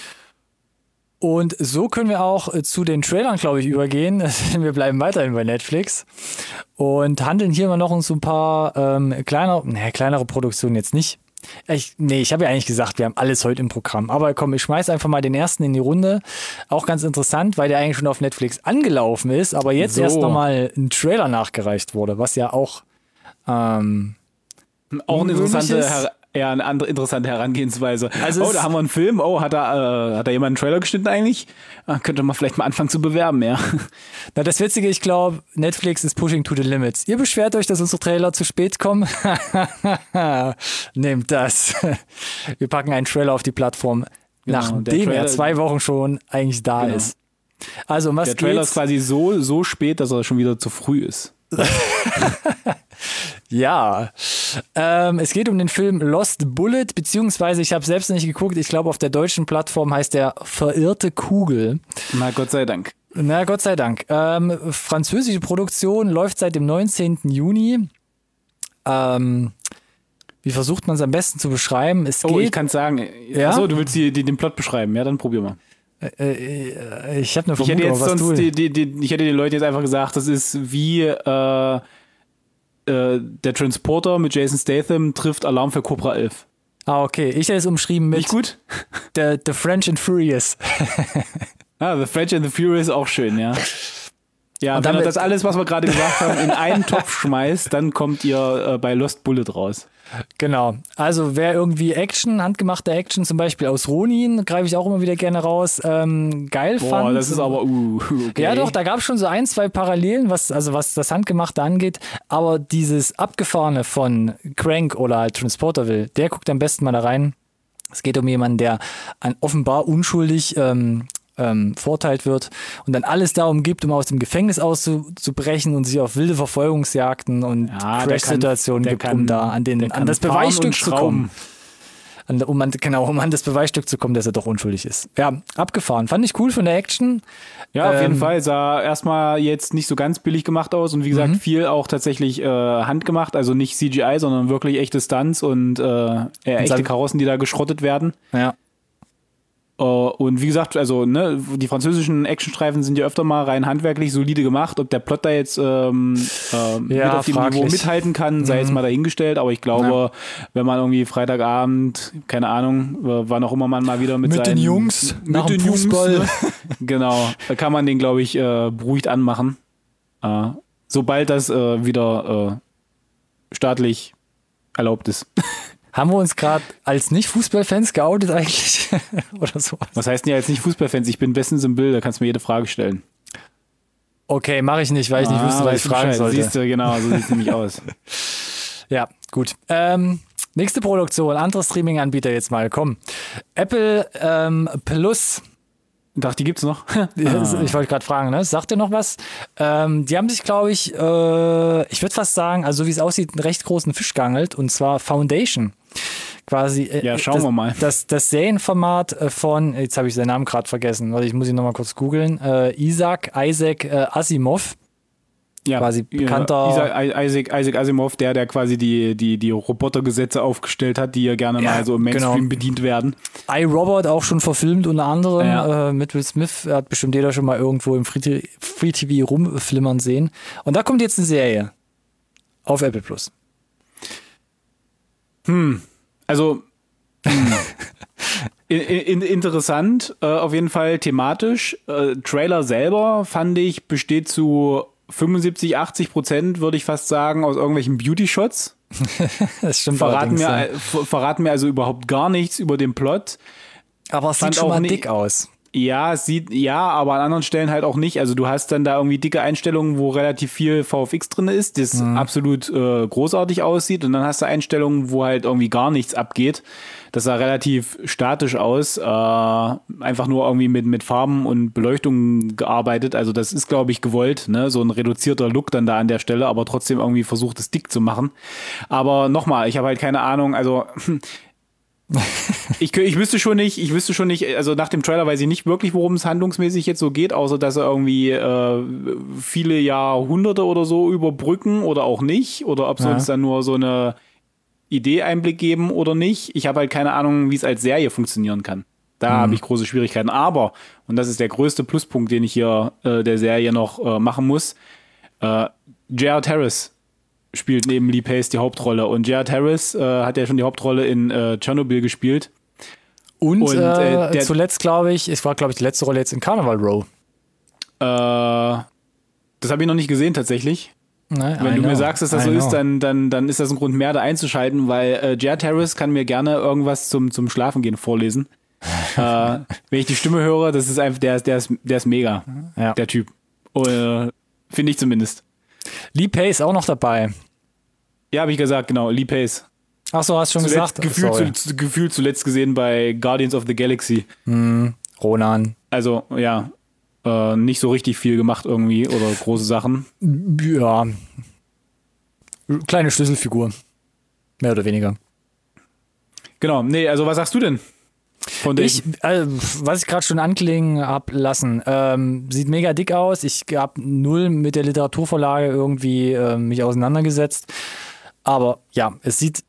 A: Und so können wir auch äh, zu den Trailern, glaube ich, übergehen. Wir bleiben weiterhin bei Netflix und handeln hier mal noch um so ein paar ähm, kleiner, naja, kleinere Produktionen jetzt nicht. Ich, nee, ich habe ja eigentlich gesagt, wir haben alles heute im Programm. Aber komm, ich schmeiß einfach mal den ersten in die Runde. Auch ganz interessant, weil der eigentlich schon auf Netflix angelaufen ist, aber jetzt
B: So.
A: erst nochmal ein Trailer nachgereicht wurde, was ja auch ähm,
B: Auch eine interessante,
A: Ungewöhnliches.
B: Her ja, eine andere interessante Herangehensweise.
A: Also
B: oh,
A: es-
B: da haben wir einen Film. Oh, hat da, äh, hat da jemand einen Trailer geschnitten eigentlich? Ah, könnte man vielleicht mal anfangen zu bewerben, ja.
A: Na, das Witzige, ich glaube, Netflix ist pushing to the limits. Ihr beschwert euch, dass unsere Trailer zu spät kommen. Nehmt das. Wir packen einen Trailer auf die Plattform,
B: Genau, der
A: nachdem er
B: Trailer-
A: zwei Wochen schon eigentlich da
B: Genau.
A: ist. Also, um was
B: Der Trailer
A: geht's?
B: ist quasi so, so spät, dass er schon wieder zu früh ist.
A: Ja, ähm, es geht um den Film Lost Bullet, beziehungsweise ich habe selbst nicht geguckt, ich glaube auf der deutschen Plattform heißt der Verirrte Kugel.
B: Na, Gott sei Dank.
A: Na, Gott sei Dank. Ähm, französische Produktion läuft seit dem neunzehnten Juni. Ähm, wie versucht man es am besten zu beschreiben? Es
B: Oh,
A: geht,
B: ich kann es sagen.
A: Ja?
B: Achso, du willst die, die, den Plot beschreiben. Ja, dann probier mal.
A: äh, ich habe eine
B: Ich hätte
A: Vermutung,
B: jetzt
A: was du...
B: sonst die, die, die, ich hätte den Leuten jetzt einfach gesagt, das ist wie äh, äh, der Transporter mit Jason Statham trifft Alarm für Cobra elf.
A: Ah, okay. Ich hätte es umschrieben mit
B: Nicht gut?
A: The, the French and Furious.
B: Ah, The French and the Furious auch schön, ja. Ja,
A: Und
B: wenn ihr
A: damit-
B: das alles, was wir gerade gesagt haben, in einen Topf schmeißt, dann kommt ihr äh, bei Lost Bullet raus.
A: Genau. Also wer irgendwie Action, handgemachte Action, zum Beispiel aus Ronin, greife ich auch immer wieder gerne raus, ähm, geil
B: Boah,
A: fand.
B: das ist aber, uh, okay.
A: Ja, doch, da gab es schon so ein, zwei Parallelen, was, also was das Handgemachte angeht. Aber dieses Abgefahrene von Crank oder halt Transporterville, der guckt am besten mal da rein. Es geht um jemanden, der ein offenbar unschuldig ähm, ähm, verurteilt wird und dann alles darum gibt, um aus dem Gefängnis auszubrechen und sich auf wilde Verfolgungsjagden und
B: Ja, der
A: Crash-Situationen
B: kann-
A: gibt,
B: der
A: um
B: kann-
A: da an, den,
B: der
A: an
B: kann
A: das
B: fahren
A: Beweisstück
B: und
A: zu kommen. An, um an, genau, um an das Beweisstück zu kommen, dass er doch unschuldig ist. Ja, abgefahren. Fand ich cool von der Action.
B: Ja, auf jeden
A: Ähm,
B: Fall. Sah erstmal jetzt nicht so ganz billig gemacht aus und wie gesagt, viel auch tatsächlich äh, handgemacht, also nicht C G I, sondern wirklich echte Stunts und äh, eher echte
A: dann-
B: Karossen, die da geschrottet werden.
A: Ja.
B: Äh, und wie gesagt, also ne, die französischen Actionstreifen sind ja öfter mal rein handwerklich solide gemacht. Ob der Plot da jetzt ähm, äh, mit
A: Ja,
B: auf dem
A: fraglich.
B: Niveau mithalten kann, sei jetzt mal dahingestellt. Aber ich glaube, wenn man irgendwie Freitagabend, keine Ahnung, äh, wann auch immer man mal wieder mit,
A: Mit
B: seinen,
A: den Jungs,
B: mit
A: nach dem
B: den Jungs,
A: Fußball.
B: ne? Genau, da kann man den, glaube ich, äh, beruhigt anmachen. Äh, sobald das äh, wieder äh, staatlich erlaubt ist.
A: Haben wir uns gerade als Nicht-Fußballfans geoutet eigentlich? Oder so?
B: Was heißt denn ja jetzt nicht Fußballfans? Ich bin bestens im Bild, da kannst du mir jede Frage stellen.
A: Okay, mache ich nicht, weil ich nicht
B: Ah,
A: wusste, was ich
B: weißt du
A: fragen
B: Bescheid.
A: sollte.
B: Siehst du, genau, so sieht es nämlich aus.
A: Ja, gut. Ähm, nächste Produktion, andere Streaming-Anbieter jetzt mal. Komm. Apple ähm, Plus.
B: Ich dachte, die gibt's noch.
A: Das- Ich wollte gerade fragen, ne? Sagt ihr noch was? Ähm, die haben sich, glaube ich, äh, ich würde fast sagen, also so wie es aussieht, einen recht großen Fisch geangelt, und zwar Foundation. Quasi. Äh,
B: Ja, schauen
A: das,
B: wir mal.
A: Das, das Serienformat äh, von, jetzt habe ich seinen Namen gerade vergessen, warte, ich muss ihn nochmal kurz googeln. Äh, Isaac, Isaac äh, Asimov.
B: Ja,
A: quasi bekannter-
B: Isaac, Isaac, Isaac Asimov, der, der quasi die, die, die Robotergesetze aufgestellt hat, die ja gerne
A: Ja,
B: mal so im Mainstream
A: genau.
B: bedient werden.
A: iRobot auch schon verfilmt, unter anderem
B: Ja.
A: äh, mit Will Smith. Hat bestimmt jeder schon mal irgendwo im Free-T V rumflimmern sehen. Und da kommt jetzt eine Serie auf Apple Plus.
B: Also, hm. in, in, interessant, äh, auf jeden Fall thematisch. Äh, Trailer selber, fand ich, besteht zu fünfundsiebzig, achtzig Prozent, würde ich fast sagen, aus irgendwelchen Beauty-Shots.
A: Das stimmt
B: Verraten
A: allerdings,
B: mir,
A: ja.
B: äh, ver- verraten mir also überhaupt gar nichts über den Plot.
A: Aber es sieht
B: fand
A: schon
B: auch
A: mal
B: nie-
A: dick aus.
B: Ja, es sieht, ja, aber an anderen Stellen halt auch nicht. Also du hast dann da irgendwie dicke Einstellungen, wo relativ viel V F X drin ist, das absolut äh, großartig aussieht. Und dann hast du Einstellungen, wo halt irgendwie gar nichts abgeht. Das sah relativ statisch aus. Äh, einfach nur irgendwie mit, mit Farben und Beleuchtung gearbeitet. Also das ist, glaube ich, gewollt, ne? So ein reduzierter Look dann da an der Stelle, aber trotzdem irgendwie versucht, es dick zu machen. Aber nochmal, ich habe halt keine Ahnung, also Ich, kö- ich wüsste schon nicht, ich wüsste schon nicht, also nach dem Trailer weiß ich nicht wirklich, worum es handlungsmäßig jetzt so geht, außer dass er irgendwie äh, viele Jahrhunderte oder so überbrücken oder auch nicht, oder ob sie
A: Ja.
B: uns dann nur so eine Idee Einblick geben oder nicht. Ich habe halt keine Ahnung, wie es als Serie funktionieren kann. Da habe ich große Schwierigkeiten. Aber, und das ist der größte Pluspunkt, den ich hier äh, der Serie noch äh, machen muss, äh, Jared Harris spielt neben Lee Pace die Hauptrolle. Und Jared Harris äh, hat ja schon die Hauptrolle in äh, Tschernobyl gespielt.
A: Und,
B: Und,
A: äh,
B: äh, der-
A: zuletzt, glaube ich, es war, glaube ich, die letzte Rolle jetzt in Carnival Row.
B: Äh, das habe ich noch nicht gesehen tatsächlich.
A: Ne?
B: Wenn
A: I
B: du
A: know.
B: mir sagst, dass das
A: I
B: so
A: know.
B: ist, dann, dann, dann ist das ein Grund mehr, da einzuschalten, weil äh, Jared Harris kann mir gerne irgendwas zum, zum Schlafengehen vorlesen. äh, wenn ich die Stimme höre, das ist einfach, der, ist- der, ist, der ist mega,
A: Ja.
B: der Typ. Äh, Finde ich zumindest.
A: Lee Pace auch noch dabei.
B: Ja, habe ich gesagt, genau, Lee Pace.
A: Ach so, hast du schon
B: Zuletzt,
A: gesagt.
B: gefühlt,
A: Sorry.
B: zu, gefühlt zuletzt gesehen bei Guardians of the Galaxy.
A: Ronan.
B: Also, ja, äh, nicht so richtig viel gemacht irgendwie oder große Sachen.
A: Ja. Kleine Schlüsselfigur. Mehr oder weniger.
B: Genau, nee, also was sagst du denn? Von
A: ich, äh, was ich gerade schon anklingen hab lassen, ähm, sieht mega dick aus. Ich habe null mit der Literaturvorlage irgendwie äh, mich auseinandergesetzt. Aber ja, es sieht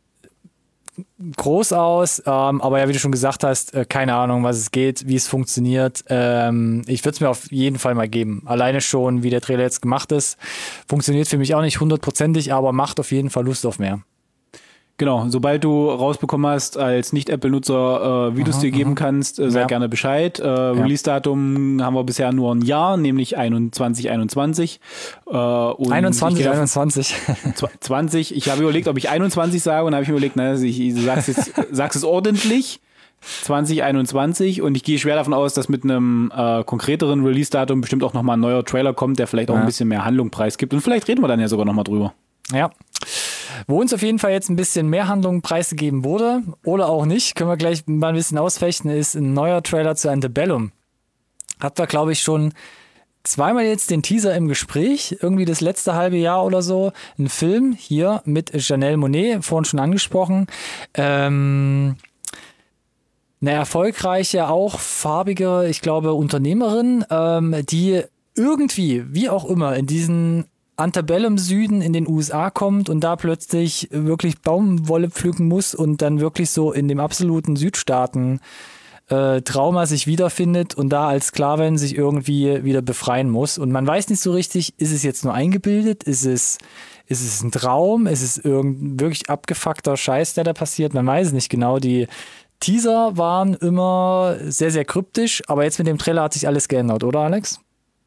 A: groß aus, ähm, aber ja, wie du schon gesagt hast, äh, keine Ahnung, was es geht, wie es funktioniert. Ähm, ich würde es mir auf jeden Fall mal geben. Alleine schon, wie der Trailer jetzt gemacht ist, funktioniert für mich auch nicht hundertprozentig, aber macht auf jeden Fall Lust auf mehr.
B: Genau, sobald du rausbekommen hast, als Nicht-Apple-Nutzer, äh, wie du es dir geben aha. kannst, äh, sag ja. gerne Bescheid. Äh, ja. Release-Datum haben wir bisher nur ein Jahr, nämlich einundzwanzig einundzwanzig. Äh, und
A: einundzwanzig einundzwanzig.
B: zwanzig. Ich habe überlegt, ob ich einundzwanzig sage und habe ich mir überlegt, na, ich, ich sag's jetzt, sag's es ordentlich. zwanzig einundzwanzig und ich gehe schwer davon aus, dass mit einem äh, konkreteren Release-Datum bestimmt auch nochmal ein neuer Trailer kommt, der vielleicht auch ja. ein bisschen mehr Handlung preisgibt und vielleicht reden wir dann ja sogar nochmal drüber.
A: Ja. Wo uns auf jeden Fall jetzt ein bisschen mehr Handlung preisgegeben wurde oder auch nicht, können wir gleich mal ein bisschen ausfechten, ist ein neuer Trailer zu Antebellum. Habt ihr, glaube ich, schon zweimal jetzt den Teaser im Gespräch, irgendwie das letzte halbe Jahr oder so. Ein Film hier mit Janelle Monáe, vorhin schon angesprochen. Ähm, eine erfolgreiche, auch farbige, ich glaube, Unternehmerin, ähm, die irgendwie, wie auch immer, in diesen Antebellum-Süden in den U S A kommt und da plötzlich wirklich Baumwolle pflücken muss und dann wirklich so in dem absoluten Südstaaten äh, Trauma sich wiederfindet und da als Sklavin sich irgendwie wieder befreien muss. Und man weiß nicht so richtig, ist es jetzt nur eingebildet, ist es, ist es ein Traum, ist es irgendein wirklich abgefuckter Scheiß, der da passiert, man weiß es nicht genau. Die Teaser waren immer sehr, sehr kryptisch, aber jetzt mit dem Trailer hat sich alles geändert, oder Alex?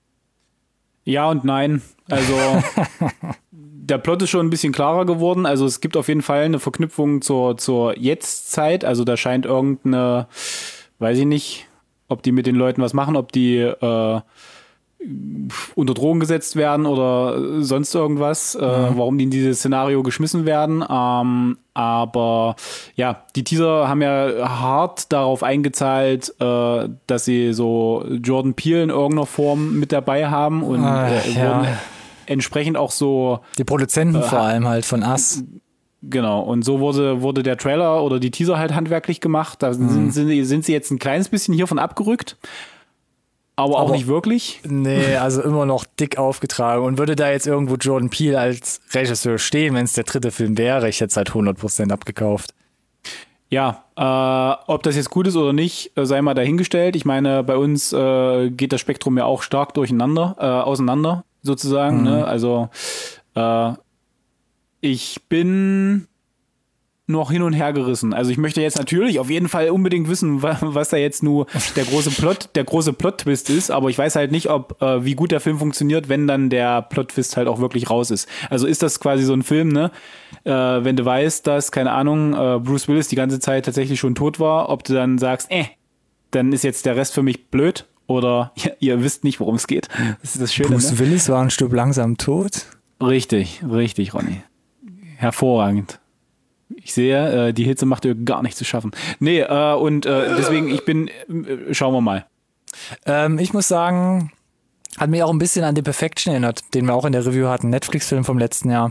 B: Ja und nein. Also der Plot ist schon ein bisschen klarer geworden. Also es gibt auf jeden Fall eine Verknüpfung zur, zur Jetztzeit. Also da scheint irgendeine, weiß ich nicht, ob die mit den Leuten was machen, ob die äh, unter Drogen gesetzt werden oder sonst irgendwas, mhm. äh, warum die in dieses Szenario geschmissen werden. Ähm, aber ja, die Teaser haben ja hart darauf eingezahlt, äh, dass sie so Jordan Peele in irgendeiner Form mit dabei haben und
A: ah,
B: äh,
A: ja.
B: wurden entsprechend auch so
A: die Produzenten äh, vor allem halt von Us.
B: Genau, und so wurde, wurde der Trailer oder die Teaser halt handwerklich gemacht. Da mhm. sind, sind, sind sie jetzt ein kleines bisschen hiervon abgerückt. Aber auch aber, nicht wirklich?
A: Nee, also immer noch dick aufgetragen. Und würde da jetzt irgendwo Jordan Peele als Regisseur stehen, wenn es der dritte Film wäre, ich hätte es halt hundert Prozent abgekauft.
B: Ja, äh, ob das jetzt gut ist oder nicht, sei mal dahingestellt. Ich meine, bei uns äh, geht das Spektrum ja auch stark durcheinander, äh, auseinander, sozusagen. Mhm. Ne? Also äh, ich bin noch hin und her gerissen. Also ich möchte jetzt natürlich auf jeden Fall unbedingt wissen, was, was da jetzt nur der große Plot, der große Plot-Twist ist, aber ich weiß halt nicht, ob äh, wie gut der Film funktioniert, wenn dann der Plot-Twist halt auch wirklich raus ist. Also ist das quasi so ein Film, ne? Äh, wenn du weißt, dass, keine Ahnung, äh, Bruce Willis die ganze Zeit tatsächlich schon tot war, ob du dann sagst, äh, dann ist jetzt der Rest für mich blöd oder ja, ihr wisst nicht, worum es geht. Das ist das Schöne.
A: Bruce ne? Willis war ein Stück langsam tot?
B: Richtig, richtig, Ronny. Hervorragend. Ich sehe, äh, die Hitze macht dir gar nicht zu schaffen. Nee, äh, und äh, deswegen, ich bin, äh, schauen wir mal.
A: Ähm, ich muss sagen, hat mich auch ein bisschen an The Perfection erinnert, den wir auch in der Review hatten, Netflix-Film vom letzten Jahr.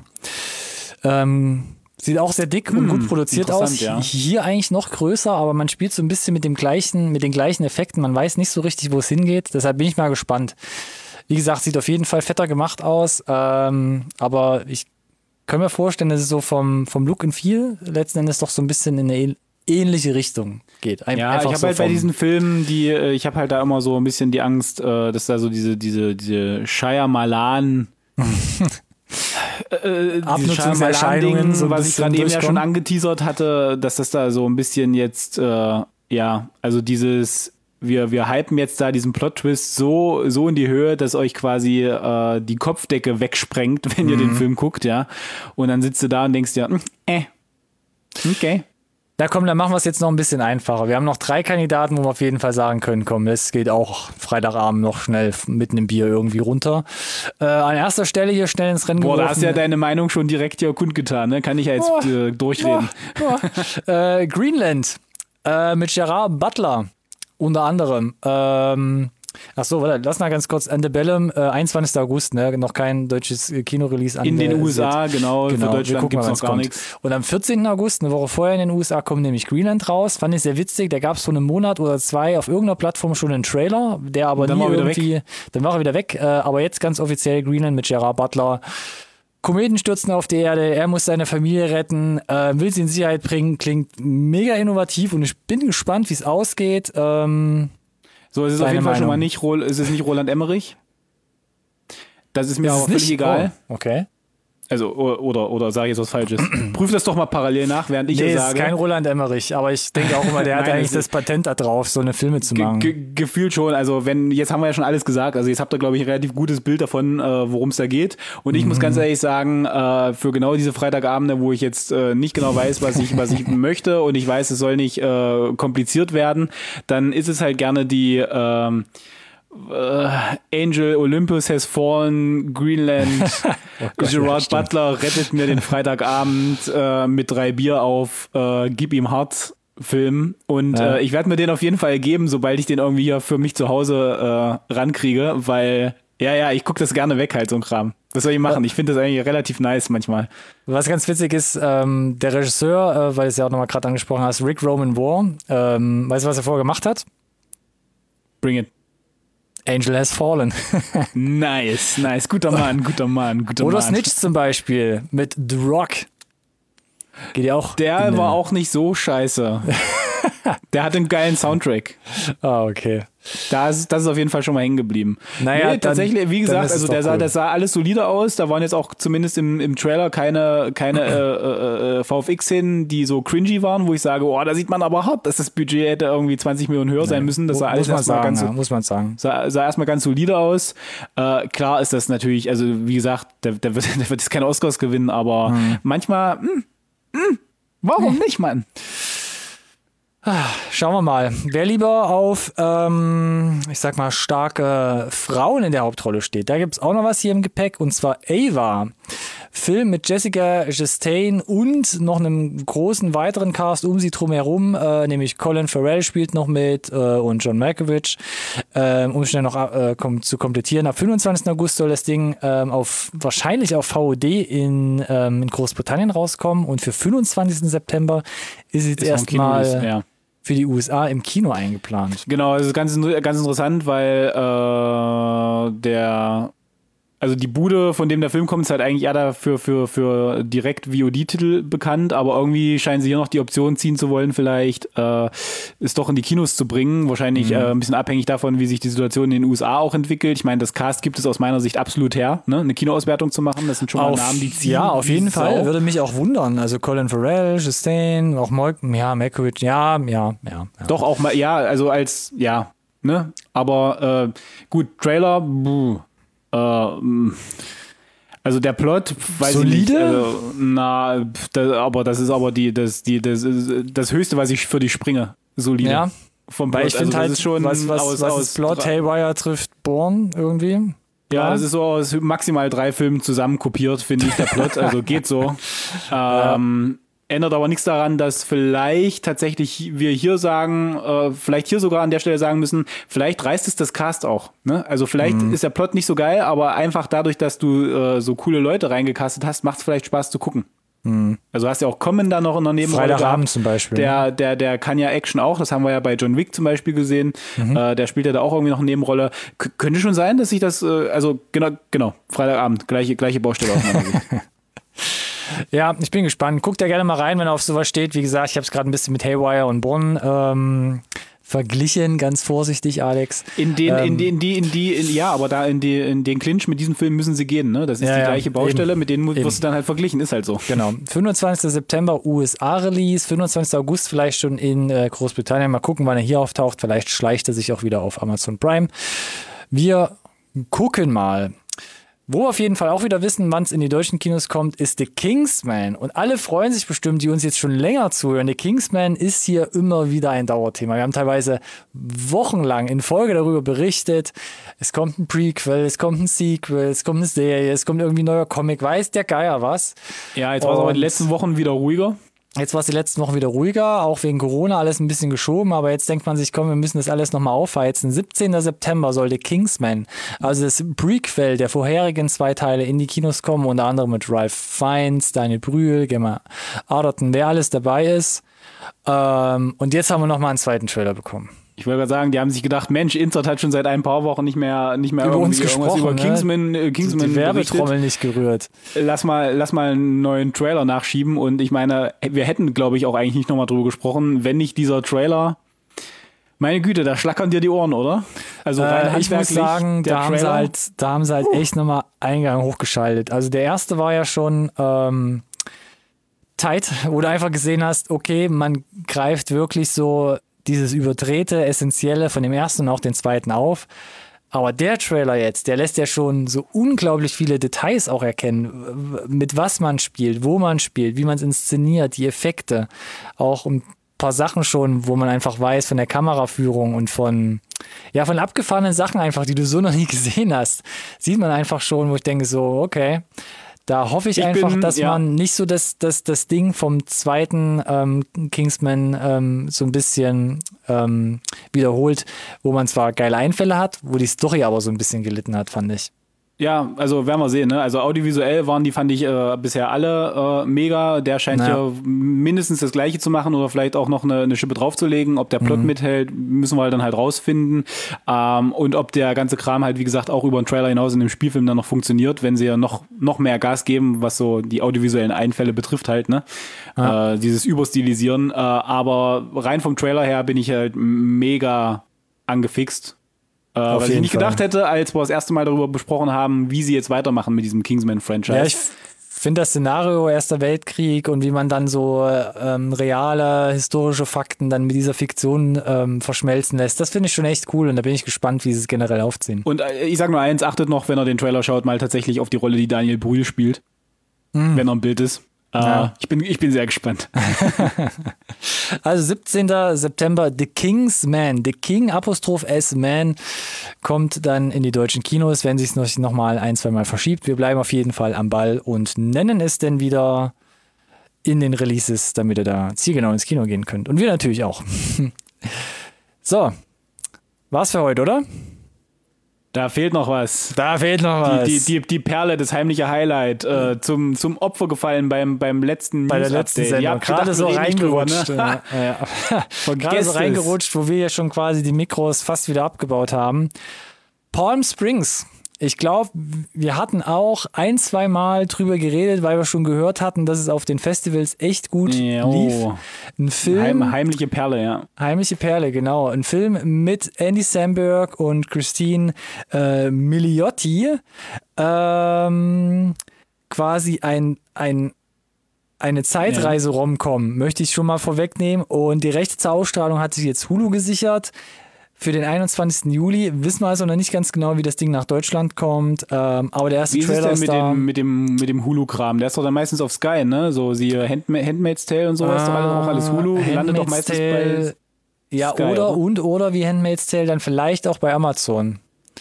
A: Ähm, sieht auch sehr dick und hm, gut produziert aus. Ja. Hier eigentlich noch größer, aber man spielt so ein bisschen mit dem gleichen, mit den gleichen Effekten. Man weiß nicht so richtig, wo es hingeht. Deshalb bin ich mal gespannt. Wie gesagt, sieht auf jeden Fall fetter gemacht aus, ähm, aber ich können wir vorstellen, dass es so vom, vom Look and Feel letzten Endes doch so ein bisschen in eine ähnliche Richtung geht. Ein,
B: ja, ich habe so halt bei diesen Filmen, die, ich habe halt da immer so ein bisschen die Angst, dass da so diese, diese, diese Shyamalan äh,
A: Abnutzungserscheinungen, so
B: was ich gerade eben ja schon angeteasert hatte, dass das da so ein bisschen jetzt, äh, ja, also dieses Wir, wir hypen jetzt da diesen Plot-Twist so, so in die Höhe, dass euch quasi äh, die Kopfdecke wegsprengt, wenn ihr mhm. den Film guckt, ja. Und dann sitzt du da und denkst dir, äh, okay.
A: Na komm, dann machen wir es jetzt noch ein bisschen einfacher. Wir haben noch drei Kandidaten, wo wir auf jeden Fall sagen können, komm, es geht auch Freitagabend noch schnell mit einem Bier irgendwie runter. Äh, an erster Stelle hier schnell ins Rennen
B: geworfen.
A: Boah,
B: da hast du ja deine Meinung schon direkt hier kundgetan, ne? Kann ich ja jetzt oh, äh, durchreden.
A: Oh, oh. äh, Greenland äh, mit Gerard Butler. Unter anderem. Ähm, Achso, warte, lass mal ganz kurz. Antebellum, äh, einundzwanzigster August, ne? Noch kein deutsches Kino-Release.
B: In den U S A, genau.
A: genau.
B: Für Deutschland gibt es noch gar
A: kommt.
B: nichts.
A: Und am vierzehnten August, eine Woche vorher in den U S A, kommt nämlich Greenland raus. Fand ich sehr witzig. Da gab es vor einem Monat oder zwei auf irgendeiner Plattform schon einen Trailer, der aber
B: dann
A: nie
B: war er wieder
A: irgendwie...
B: weg.
A: Dann war er wieder weg. Äh, aber jetzt ganz offiziell Greenland mit Gerard Butler. Kometen stürzen auf die Erde, er muss seine Familie retten, äh, will sie in Sicherheit bringen, klingt mega innovativ und ich bin gespannt, wie es ausgeht. Ähm,
B: so, es ist auf jeden Fall
A: Meinung.
B: schon mal nicht, es ist nicht Roland Emmerich. Das ist mir
A: ist
B: aber
A: es
B: völlig
A: nicht?
B: egal.
A: Oh, okay.
B: Also, oder, oder, oder sage ich jetzt was Falsches. Prüf das doch mal parallel nach, während ich
A: Nee,
B: es
A: es
B: sage.
A: ist kein Roland Emmerich, aber ich denke auch immer, der hat
B: Nein,
A: eigentlich
B: es
A: das
B: ist-
A: Patent da drauf, so eine Filme zu machen.
B: Ge ge gefühlt schon, also wenn, jetzt haben wir ja schon alles gesagt, also jetzt habt ihr, glaube ich, ein relativ gutes Bild davon, äh, worum es da geht. Und ich
A: Mhm.
B: muss ganz ehrlich sagen, äh, für genau diese Freitagabende, wo ich jetzt äh, nicht genau weiß, was ich, was ich möchte und ich weiß, es soll nicht äh, kompliziert werden, dann ist es halt gerne die ähm, äh, Angel Olympus has fallen, Greenland,
A: Oh Gott, ja,
B: Gerard
A: stimmt.
B: Butler rettet mir den Freitagabend äh, mit drei Bier auf, äh, gib ihm hart. Film und
A: Ja.
B: äh, ich werde mir den auf jeden Fall geben, sobald ich den irgendwie hier für mich zu Hause äh, rankriege, weil ja, ja, ich gucke das gerne weg halt, so ein Kram. Was soll ich machen? Ich finde das eigentlich relativ nice manchmal.
A: Was ganz witzig ist, ähm, der Regisseur, äh, weil du es ja auch nochmal gerade angesprochen hast, Rick Roman War, ähm, weißt du, was er vorher gemacht hat?
B: Bring it.
A: Angel Has Fallen.
B: Nice, nice. Guter Mann, guter Mann, guter
A: Oder
B: Mann.
A: Snitch zum Beispiel mit The Rock. Geht ja auch.
B: Der
A: in
B: war
A: den-
B: auch nicht so scheiße. Der hat einen geilen Soundtrack.
A: Ah, okay.
B: Da ist, das ist auf jeden Fall schon mal hängen geblieben.
A: Naja,
B: nee,
A: dann-
B: tatsächlich, wie
A: dann
B: gesagt,
A: ist es
B: also
A: doch
B: der sah,
A: cool.
B: das sah alles solide aus. Da waren jetzt auch zumindest im, im Trailer keine, keine äh, äh, V F X-Szenen, die so cringy waren, wo ich sage, oh, da sieht man aber hart, dass das Budget hätte irgendwie zwanzig Millionen höher sein müssen. Das sah alles
A: muss man
B: erstmal
A: sagen,
B: ganz,
A: ja, muss man sagen.
B: sah, sah erstmal ganz solide aus. Äh, klar ist das natürlich, also wie gesagt, der, der, wird, der wird jetzt keine Oscars gewinnen, aber
A: Mhm.
B: manchmal, mh, mh, warum nicht, Mann?
A: Schauen wir mal. Wer lieber auf, ähm, ich sag mal, starke Frauen in der Hauptrolle steht, da gibt's auch noch was hier im Gepäck, und zwar Ava. Film mit Jessica Chastain und noch einem großen weiteren Cast um sie drum herum, äh, nämlich Colin Farrell spielt noch mit äh, und John Malkovich. Ähm, um schnell noch äh, kom zu komplettieren, am fünfundzwanzigsten August soll das Ding ähm, auf wahrscheinlich auf V O D in, ähm, in Großbritannien rauskommen, und für fünfundzwanzigsten September ist jetzt
B: Ist noch ein
A: erstmal
B: Kino- ja.
A: für die U S A im Kino eingeplant.
B: Genau, das ist ganz, ganz interessant, weil äh, der, also die Bude, von dem der Film kommt, ist halt eigentlich eher dafür für, für direkt V O D-Titel bekannt, aber irgendwie scheinen sie hier noch die Option ziehen zu wollen, vielleicht äh, es doch in die Kinos zu bringen. Wahrscheinlich
A: Mhm.
B: äh, ein bisschen abhängig davon, wie sich die Situation in den U S A auch entwickelt. Ich meine, das Cast gibt es aus meiner Sicht absolut her, ne? Eine Kinoauswertung zu machen. Das sind schon mal
A: Auf,
B: Namen, die ziehen.
A: ja, auf
B: wie
A: jeden
B: Sau.
A: Fall. Würde mich auch wundern. Also Colin Farrell, Chastain, auch Mal ja, Malkovich, ja, ja, ja. ja.
B: Doch auch mal, ja, also als, ja, ne? Aber äh, gut, Trailer, buh, äh, mh. also der Plot, weiß
A: Solide?
B: ich nicht, also, na, pf, da, aber das ist aber die, das, die, das, ist das Höchste, was ich für die springe, solide.
A: Ja,
B: Vom
A: weil
B: Plot.
A: ich finde
B: also, das
A: halt,
B: ist schon
A: was, was,
B: aus,
A: was
B: aus
A: ist Plot? Haywire trifft Bourne irgendwie.
B: Ja, das ist so aus maximal drei Filmen zusammen kopiert, finde ich, der Plot. Also geht so. Ähm, ändert aber nichts daran, dass vielleicht tatsächlich wir hier sagen, äh, vielleicht hier sogar an der Stelle sagen müssen, vielleicht reißt es das Cast auch. Ne? Also vielleicht
A: Mhm.
B: ist der Plot nicht so geil, aber einfach dadurch, dass du äh, so coole Leute reingecastet hast, macht es vielleicht Spaß zu gucken. Also hast ja auch Common da noch in der Nebenrolle
A: Freitagabend
B: gehabt.
A: zum Beispiel.
B: Der, der, der kann ja Action auch, das haben wir ja bei John Wick zum Beispiel gesehen. Äh, der spielt ja da auch irgendwie noch eine Nebenrolle. K könnte schon sein, dass ich das, äh, also genau, genau, Freitagabend, gleiche, gleiche Baustelle aus meiner Sicht.
A: Ja, ich bin gespannt. Guckt da gerne mal rein, wenn er auf sowas steht. Wie gesagt, ich habe es gerade ein bisschen mit Haywire und Bourne ähm, verglichen, ganz vorsichtig, Alex.
B: In den,
A: Ähm,
B: in die, in die, in die, in, ja, aber da in die, in den Clinch mit diesem Film müssen sie gehen, ne? Das ist
A: Ja,
B: die
A: ja,
B: gleiche Baustelle,
A: eben,
B: mit denen mu-
A: eben.
B: wirst du dann halt verglichen, ist halt so.
A: Genau. fünfundzwanzigsten September U S A-Release, fünfundzwanzigsten August vielleicht schon in äh, Großbritannien. Mal gucken, wann er hier auftaucht. Vielleicht schleicht er sich auch wieder auf Amazon Prime. Wir gucken mal. Wo wir auf jeden Fall auch wieder wissen, wann es in die deutschen Kinos kommt, ist The Kingsman. Und alle freuen sich bestimmt, die uns jetzt schon länger zuhören. The Kingsman ist hier immer wieder ein Dauerthema. Wir haben teilweise wochenlang in Folge darüber berichtet. Es kommt ein Prequel, es kommt ein Sequel, es kommt eine Serie, es kommt irgendwie ein neuer Comic. Weiß der Geier was.
B: Ja, jetzt war es aber in den
A: Und-
B: letzten Wochen wieder ruhiger.
A: Jetzt war es die letzten Wochen wieder ruhiger, auch wegen Corona, alles ein bisschen geschoben, aber jetzt denkt man sich, komm, wir müssen das alles nochmal aufheizen. siebzehnten September sollte Kingsman, also das Prequel der vorherigen zwei Teile, in die Kinos kommen, unter anderem mit Ralph Fiennes, Daniel Brühl, Gemma Arterton, wer alles dabei ist. Ähm, und jetzt haben wir nochmal einen zweiten Trailer bekommen.
B: Ich wollte gerade sagen, die haben sich gedacht, Mensch, Insert hat schon seit ein paar Wochen nicht mehr, nicht mehr
A: über uns
B: irgendwas
A: gesprochen,
B: über
A: ne?
B: Kingsman, äh, Kingsman
A: die Werbetrommel
B: berichtet.
A: nicht gerührt.
B: Lass mal, lass mal einen neuen Trailer nachschieben und ich meine, wir hätten, glaube ich, auch eigentlich nicht nochmal drüber gesprochen, wenn nicht dieser Trailer, meine Güte, da schlackern dir die Ohren, oder? Also rein
A: äh, ich muss sagen,
B: der
A: da haben, sie
B: Trailer,
A: halt, da haben sie halt echt nochmal Eingang hochgeschaltet. Also der erste war ja schon ähm, tight, wo du einfach gesehen hast, okay, man greift wirklich so dieses überdrehte, essentielle von dem ersten und auch den zweiten auf. Aber der Trailer jetzt, der lässt ja schon so unglaublich viele Details auch erkennen, mit was man spielt, wo man spielt, wie man es inszeniert, die Effekte, auch ein paar Sachen schon, wo man einfach weiß von der Kameraführung und von, ja, von abgefahrenen Sachen einfach, die du so noch nie gesehen hast, sieht man einfach schon, wo ich denke so, okay, da hoffe ich, ich einfach, bin, dass ja. man nicht so das, das, das Ding vom zweiten ähm, Kingsman ähm, so ein bisschen ähm, wiederholt, wo man zwar geile Einfälle hat, wo die Story aber so ein bisschen gelitten hat, fand ich.
B: Ja, also werden wir sehen, ne? Also audiovisuell waren die, fand ich, äh, bisher alle äh, mega. Der scheint ja naja. mindestens das Gleiche zu machen oder vielleicht auch noch eine, eine Schippe draufzulegen. Ob der Plot mhm. mithält, müssen wir halt dann halt rausfinden. Ähm, und ob der ganze Kram halt, wie gesagt, auch über den Trailer hinaus in dem Spielfilm dann noch funktioniert, wenn sie ja noch, noch mehr Gas geben, was so die audiovisuellen Einfälle betrifft halt, ne? Ja. Äh, dieses Überstilisieren. Äh, aber rein vom Trailer her bin ich halt mega angefixt. Auf was ich nicht Fall. gedacht hätte, als wir das erste Mal darüber besprochen haben, wie sie jetzt weitermachen mit diesem Kingsman-Franchise.
A: Ja, ich finde das Szenario Erster Weltkrieg und wie man dann so ähm, reale, historische Fakten dann mit dieser Fiktion ähm, verschmelzen lässt, das finde ich schon echt cool und da bin ich gespannt, wie sie es generell aufziehen.
B: Und äh, ich sag nur eins, achtet noch, wenn ihr den Trailer schaut, mal tatsächlich auf die Rolle, die Daniel Brühl spielt, mhm. wenn er im Bild ist. Uh, ja. ich, bin, ich bin sehr gespannt.
A: Also siebzehnten September, The Kingsman, The King Apostroph S Man kommt dann in die deutschen Kinos, wenn sich es noch mal ein, zwei Mal verschiebt. Wir bleiben auf jeden Fall am Ball und nennen es dann wieder in den Releases, damit ihr da zielgenau ins Kino gehen könnt. Und wir natürlich auch. So, war's für heute, oder?
B: Da fehlt noch was.
A: Da fehlt noch was.
B: Die, die, die, die Perle, das heimliche Highlight, äh, zum, zum Opfer gefallen beim, beim letzten
A: Bei der letzten Sendung.
B: Ihr habt gerade so reingerutscht.
A: Drüber, ne? ja, ja. Gerade so reingerutscht, wo wir ja schon quasi die Mikros fast wieder abgebaut haben. Palm Springs. Ich glaube, wir hatten auch ein, zwei Mal drüber geredet, weil wir schon gehört hatten, dass es auf den Festivals echt gut jo. lief. Ein Film.
B: Heim, heimliche Perle, ja.
A: Heimliche Perle, genau. Ein Film mit Andy Samberg und Christine äh, Milioti. Ähm, quasi ein, ein eine Zeitreise-Rom-Com, möchte ich schon mal vorwegnehmen. Und die Rechte zur Ausstrahlung hat sich jetzt Hulu gesichert. Für den einundzwanzigsten Juli wissen wir also noch nicht ganz genau, wie das Ding nach Deutschland kommt. Ähm, aber der erste
B: wie
A: Trailer
B: ist
A: ist
B: denn
A: da.
B: Mit dem, mit dem, mit dem Hulu-Kram? Der ist doch dann meistens auf Sky, ne? So, siehe Hand, Handmaid's Tale und so, ist doch alles, auch alles Hulu.
A: Handmaid's
B: Landet doch meistens
A: Tale, bei Ja, Sky, oder, oder und oder wie Handmaid's Tale dann vielleicht auch bei Amazon.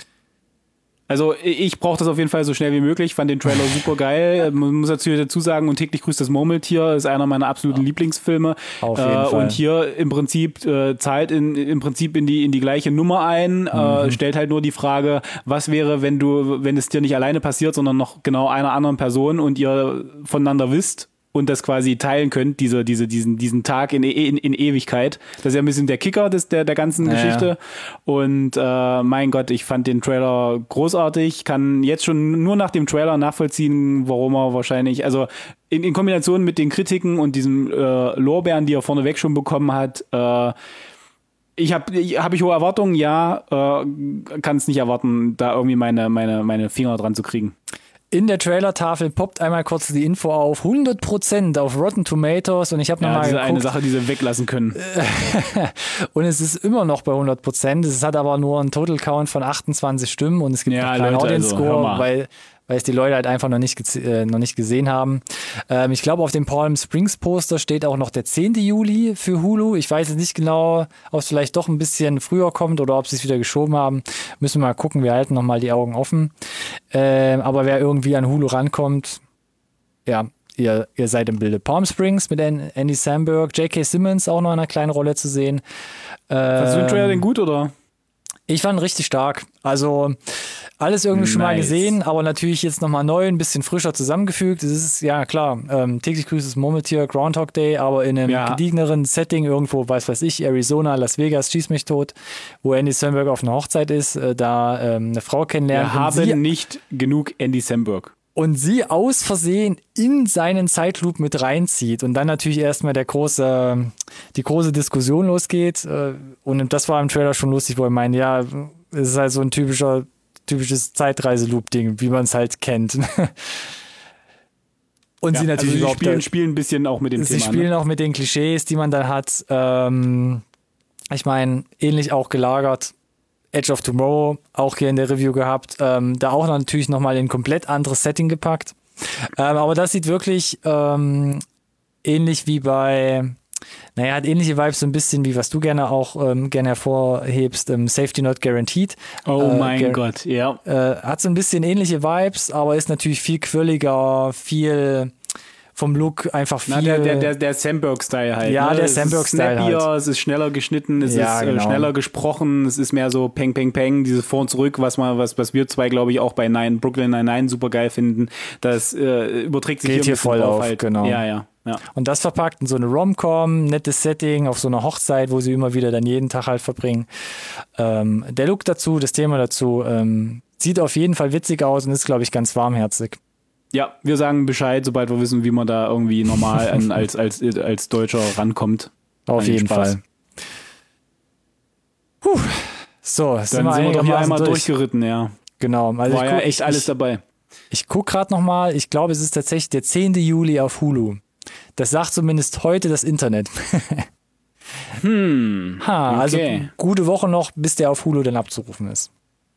B: Also ich brauche das auf jeden Fall so schnell wie möglich. Ich fand den Trailer super geil. Man muss natürlich dazu sagen, und täglich grüßt das Murmeltier ist einer meiner absoluten ja. Lieblingsfilme.
A: Auf jeden
B: äh,
A: Fall.
B: Und hier im Prinzip äh, zahlt in, im Prinzip in die in die gleiche Nummer ein. Mhm. Äh, stellt halt nur die Frage, was wäre, wenn du, wenn es dir nicht alleine passiert, sondern noch genau einer anderen Person und ihr voneinander wisst und das quasi teilen könnt, diese, diese, diesen, diesen Tag in, in, in Ewigkeit. Das ist ja ein bisschen der Kicker des, der, der ganzen
A: ja,
B: Geschichte.
A: Ja.
B: Und äh, mein Gott, ich fand den Trailer großartig. Kann jetzt schon nur nach dem Trailer nachvollziehen, warum er wahrscheinlich, also in, in Kombination mit den Kritiken und diesem äh, Lorbeeren, die er vorneweg schon bekommen hat, äh, Ich habe hab ich hohe Erwartungen, ja, äh, kann es nicht erwarten, da irgendwie meine, meine, meine Finger dran zu kriegen.
A: In der Trailer-Tafel poppt einmal kurz die Info auf, hundert Prozent auf Rotten Tomatoes und ich habe
B: ja,
A: nochmal
B: geguckt.
A: eine
B: Sache, die sie weglassen können.
A: Und es ist immer noch bei hundert Prozent, es hat aber nur einen Total Count von achtundzwanzig Stimmen und es gibt
B: ja,
A: noch keinen Audience-Score,
B: also,
A: weil, weil es die Leute halt einfach noch nicht, gez- äh, noch nicht gesehen haben. Ähm, ich glaube, auf dem Palm Springs Poster steht auch noch der zehnten Juli für Hulu. Ich weiß jetzt nicht genau, ob es vielleicht doch ein bisschen früher kommt oder ob sie es wieder geschoben haben. Müssen wir mal gucken, wir halten nochmal die Augen offen. Ähm, aber wer irgendwie an Hulu rankommt, ja, ihr, ihr seid im Bilde. Palm Springs mit Andy Samberg, J K. Simmons auch noch in einer kleinen Rolle zu sehen.
B: Fandest du den Trailer denn gut, oder?
A: Ich fand ihn richtig stark. Also alles irgendwie nice. Schon mal gesehen, aber natürlich jetzt nochmal neu, ein bisschen frischer zusammengefügt. Es ist, ja klar, ähm, täglich grüßt das Murmeltier, Groundhog Day, aber in einem ja. gediegeneren Setting irgendwo, weiß weiß ich, Arizona, Las Vegas, schieß mich tot, wo Andy Samberg auf einer Hochzeit ist, äh, da ähm, eine Frau kennenlernt.
B: Wir haben sie, nicht genug Andy Samberg.
A: Und sie aus Versehen in seinen Zeitloop mit reinzieht und dann natürlich erstmal der große, die große Diskussion losgeht. Und das war im Trailer schon lustig, wo er meint, ja, es ist halt so ein typischer, typisches Zeitreiseloop-Ding, wie man es halt kennt. Und
B: ja,
A: sie natürlich
B: also
A: überhaupt
B: spielen, spielen ein bisschen auch mit dem
A: sie
B: Thema.
A: Sie spielen
B: ne?
A: auch mit den Klischees, die man dann hat. Ähm, ich meine, ähnlich auch gelagert. Edge of Tomorrow, auch hier in der Review gehabt, ähm, da auch natürlich nochmal in ein komplett anderes Setting gepackt. Ähm, aber das sieht wirklich ähm, ähnlich wie bei, naja, hat ähnliche Vibes so ein bisschen wie was du gerne auch ähm, gerne hervorhebst, ähm, Safety Not Guaranteed.
B: Oh
A: äh,
B: mein
A: Gar-
B: Gott, ja.
A: Äh, hat so ein bisschen ähnliche Vibes, aber ist natürlich viel quirliger, viel vom Look einfach viel...
B: Na, der, der, der, der Samberg-Style halt.
A: Ja,
B: ne?
A: der Samberg-Style
B: halt.
A: halt.
B: Es ist schneller geschnitten, es
A: Ja,
B: ist
A: genau.
B: äh, schneller gesprochen, es ist mehr so Peng, Peng, Peng, dieses Vor und Zurück, was man, was, was wir zwei, glaube ich, auch bei Nine, Brooklyn Nine-Nine super geil finden. Das äh, überträgt sich
A: Geht
B: hier,
A: hier voll
B: drauf
A: auf,
B: halt.
A: genau.
B: Ja, ja, ja.
A: Und das verpackt in so eine Rom-Com, nettes Setting, auf so einer Hochzeit, wo sie immer wieder dann jeden Tag halt verbringen. Ähm, der Look dazu, das Thema dazu, ähm, sieht auf jeden Fall witzig aus und ist, glaube ich, ganz warmherzig.
B: Ja, wir sagen Bescheid, sobald wir wissen, wie man da irgendwie normal an, als, als, als Deutscher rankommt.
A: Auf jeden
B: Spaß.
A: Fall. Puh. So,
B: Dann sind wir doch hier einmal durch. durchgeritten, ja.
A: Genau. Also
B: War
A: ich
B: ja
A: guck,
B: echt alles
A: ich,
B: dabei.
A: Ich gucke gerade nochmal, ich glaube, es ist tatsächlich der zehnten Juli auf Hulu. Das sagt zumindest heute das Internet.
B: hm.
A: Ha,
B: okay.
A: Also gute Woche noch, bis der auf Hulu dann abzurufen ist.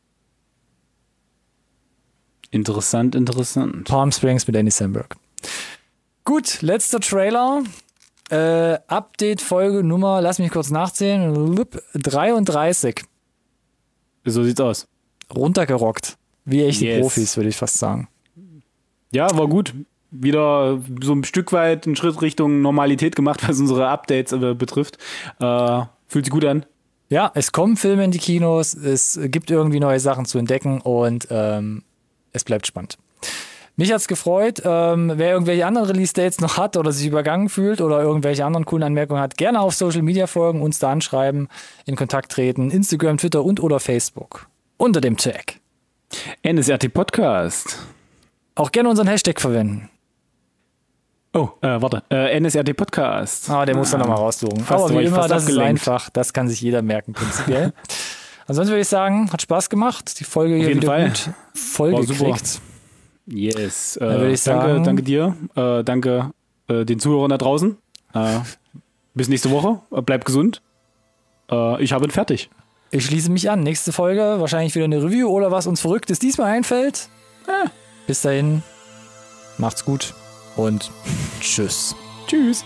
B: Interessant, interessant.
A: Palm Springs mit Andy Samberg. Gut, letzter Trailer. Äh, Update-Folge Nummer, lass mich kurz nachzählen, dreiunddreißig.
B: So sieht's aus.
A: Runtergerockt. Wie echte
B: Yes.
A: Profis, würde ich fast sagen.
B: Ja, war gut. Wieder so ein Stück weit einen Schritt Richtung Normalität gemacht, was unsere Updates äh, betrifft. Äh, fühlt sich gut an.
A: Ja, es kommen Filme in die Kinos, es gibt irgendwie neue Sachen zu entdecken und ähm, es bleibt spannend. Mich hat's gefreut. Ähm, wer irgendwelche anderen Release-Dates noch hat oder sich übergangen fühlt oder irgendwelche anderen coolen Anmerkungen hat, gerne auf Social Media folgen, uns da anschreiben, in Kontakt treten. Instagram, Twitter und oder Facebook. Unter dem Tag.
B: N S R T Podcast.
A: Auch gerne unseren Hashtag verwenden.
B: Oh, äh, warte. Äh, N S R T Podcast.
A: Ah, der muss dann nochmal raussuchen.
B: Fast
A: Aber
B: war
A: wie
B: ich
A: immer,
B: fast
A: das ist
B: abgelenkt.
A: einfach. Das kann sich jeder merken, prinzipiell. Ansonsten würde ich sagen, hat Spaß gemacht. Die Folge hier
B: jeden
A: wieder
B: Fall.
A: gut voll
B: War super.
A: gekriegt.
B: Yes. Äh,
A: Dann würde ich
B: danke,
A: sagen-
B: danke dir. Äh, danke äh, den Zuhörern da draußen. Äh, bis nächste Woche. Äh, bleibt gesund. Äh, ich habe ihn fertig.
A: Ich schließe mich an. Nächste Folge wahrscheinlich wieder eine Review oder was uns Verrücktes diesmal einfällt.
B: Äh.
A: Bis dahin, macht's gut und tschüss.
B: Tschüss.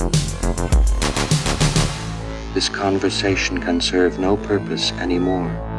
C: This conversation can serve no purpose anymore.